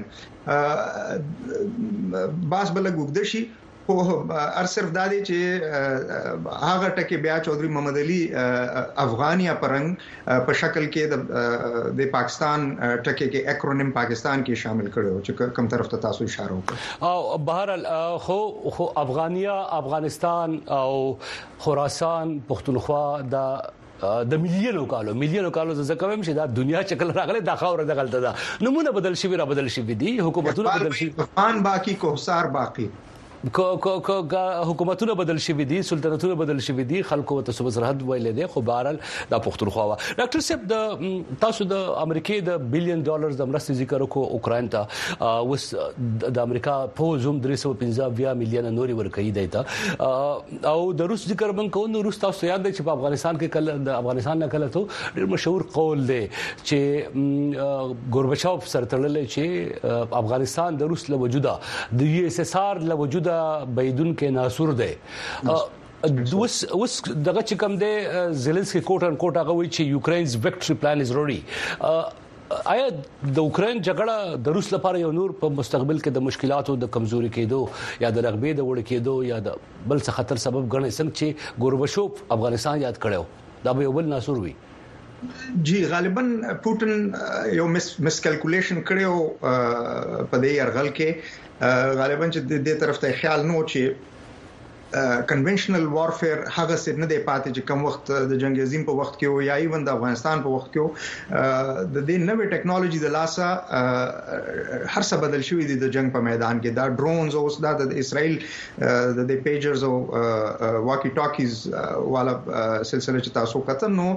باس بل ګوګدشي خو ار صرف دا دی چې هغه ټکی بیا چودري محمد علي افغانیا پرنګ په شکل کې د پاکستان ټکی کې اکرونیم پاکستان کې شامل کړو چې کوم طرف ته تاسو اشاره وکړه او بهر خو خو افغانیا افغانستان او خراسان پښتونخوا د د میلیونو کالو میلیونو کالو زکه کوم چې دا دنیا شکل راغله د خاور د غلطه ده نمونه بدل شي را بدل شي دي حکومتونه بدل شي افغان باقی کوثر باقی کو کو حکومتونه بدل شوي دي سلطنتونه بدل شوي دي خلکو ته صوب سرحد ویل دي خو بهرال د پختونخوا ډاکټر صاحب د تاسو د امریکای د بلین ډالرز د مرستې ذکر کو اوکرين ته اوس د امریکا په زوم درې سوه پنځه میلیون نوري ورکړي دی ته او د روس ذکر من کو نو روس تاسو یاد دی چې په افغانستان کې کله د افغانستان نه کله ته ډېر مشهور قول دی چې ګورباچوف سره تړلې چې افغانستان د روس له وجوده د یو اس اس ار له وجوده بيدون کې ناسور دی اوس اوس دغه چې کوم دی زيلنسکي کوټ ان کوټ هغه وی چې یوکرینز وکټري پلان از ریډي آیا د اوکرين جګړه د روس لپاره یو نور په مستقبل کې د مشکلاتو د کمزوري کېدو یا د رغبې د وړ کېدو یا د بل څه خطر سبب ګڼي څنګه چې ګورباچوف افغانستان یاد کړو دا به یو بل ناسور وي جی غالبا پوتن یو مس مس کیلکولیشن کړو په دې يرغل کې غالبا چې د دې طرف ته خیال نو چې کنونشنل وارفیر هغه څه نه دی پاتې چې کوم وخت د جنگ عظیم په وخت کې و یا ایون د افغانستان په وخت کې د دې نوې ټیکنالوژي د لاسه هر څه بدل شوی دی د جنگ په میدان کې دا ډرونز اوس د اسرائیل د دې پیجرز او واکی ټاکیز والا سلسله چې تاسو کتل نو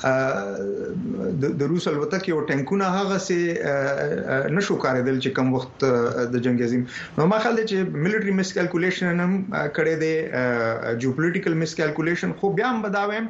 د روس الوتکې او ټانکونه هغه څه نشو کارېدل چې کوم وخت د جنگ عظیم نو ما خیال دی چې ملټری مس کیلکولیشن هم کړی دی جیوپولیټیکل مس کیلکولیشن خو بیا هم بداویم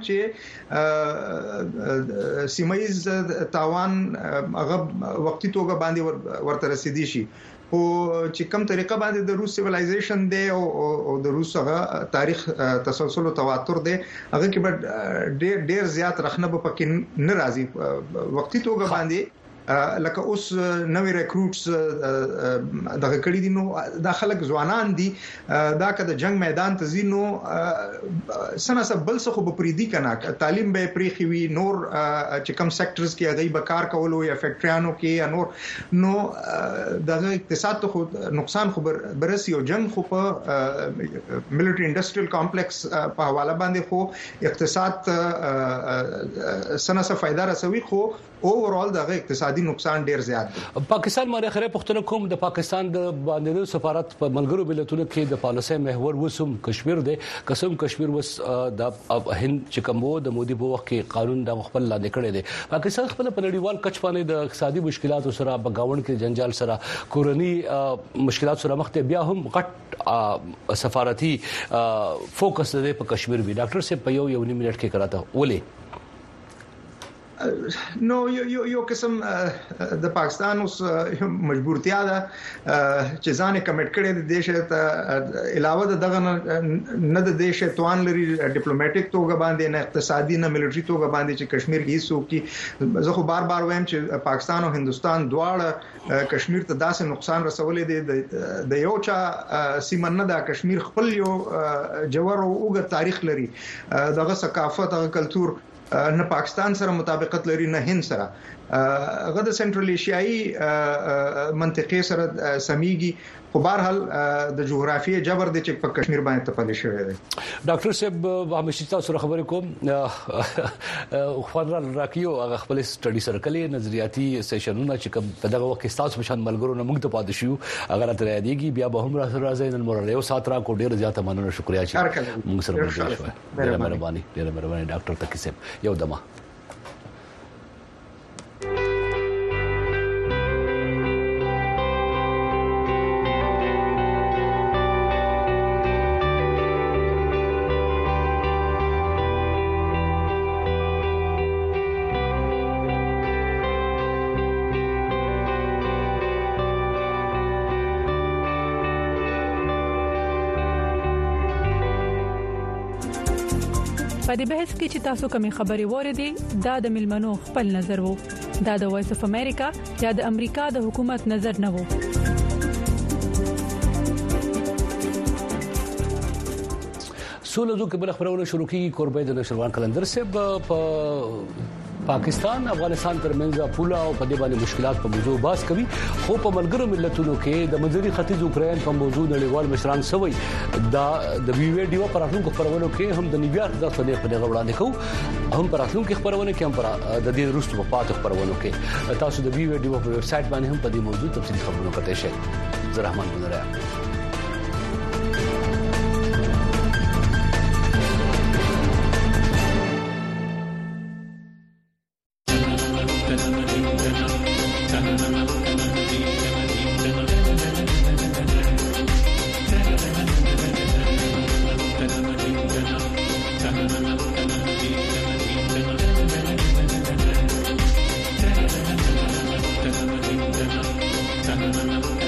چې سیمایز تاوان هغه وقتی توګه باندې ورته رسیدي شي او چې کوم طریقه باندې د روس سیویلایزیشن دی او د روس هغه تاریخ تسلسل او تواتر دی هغه کې ډېر ډېر زیات رخنه په کې ناراضي وقتی توګه باندې لکه اوس نوې ریکروټس دغه کړي دي نو د خلک ځوانان دي دا کده جنگ میدان ته زینو سنه سب بل څه خو په پریدي کنه تعلیم به پریخي وي نور چې کوم سېکټرز کې هغه به کار کولو یا فیکټریانو کې یا نور نو دغه اقتصاد ته خو نقصان خو برسي او جنگ خو په ملټری انډستریال کمپلیکس په حواله باندې خو اقتصاد سنه سب فائدہ رسوي خو اوورال دغه اقتصادي نقصان ډیر زیات دی پاکستان ماره خره پښتون کوم د پاکستان د باندې سفارت په ملګرو ملتونو کې د پالیسي محور وسوم کشمیر دی قسم کشمیر وس د هند چې کومو د مودي په وخت کې قانون د خپل لاندې کړی دی پاکستان خپل په نړیوال کچ باندې د اقتصادي مشکلاتو سره بغاوند کې جنجال سره کورنی مشکلات سره مخ ته بیا هم غټ سفارتي فوکس دی په کشمیر وی ډاکټر صاحب په یو یو منټ کې کراته ولې نو یو یو قسم د پاکستان اوس مجبورتیا ده چې ځان کمیټ کړي د دیش ته علاوه د دغه نه د دیش توان لري ډیپلوماټیک توګه باندې نه اقتصادي نه ملټری توګه باندې چې کشمیر کې هیڅ کی زه خو بار بار وایم چې پاکستان او هندستان دواړه کشمیر ته داسې نقصان رسولې دي د یو چا سیمه نه د کشمیر خپل یو جوهر او اوږد تاریخ لري دغه ثقافت او کلچر نه پاکستان سره مطابقت لري نه هند سره هغه د سنټرل ایشیایي منطقې سره سميږي خو بهرحال د جغرافیې جبر د چې په کشمیر باندې تپل شوی دی ډاکټر صاحب همیشه تاسو سره خبرې کوم خبر راکیو هغه خپل سټډي سره کلی نظریاتي سیشنونه چې کوم په دغه وخت تاسو په شان ملګرو نه موږ ته پاتې شو هغه راته یادېږي بیا به هم راځي نن مور له سات را کو ډیر زیاته مننه شکریا چې موږ سره مشغول شو ډیر مهرباني ډیر مهرباني ډاکټر تقی صاحب یو دمه په دې بحث کې چې تاسو کومې خبرې وریدي دا د ملمنو خپل نظر وو دا د وایس اف امریکا یا د امریکا د حکومت نظر نه وو سولو کې بل خبرونه شروع کیږي قربې د نشروان کلندر سب په پاکستان افغانستان ترمنځ پولا او په دې باندې مشکلات په موضوع باس کوي خو په ملګرو ملتونو کې د منځني ختیځ اوکرين په موضوع نړیوال مشران سوي دا د ویډیو پر راتلونکو خبرونو کې هم د نیویارک د خبرې په دغه وړاندې کوو هم پر راتلونکو خبرونو کې هم پر د دې روسو په پاتې خبرونو کې تاسو د ویډیو په ویب سټ باندې هم په دې موضوع تفصیلي خبرونه کته شئ زه رحمان بنره Thank you.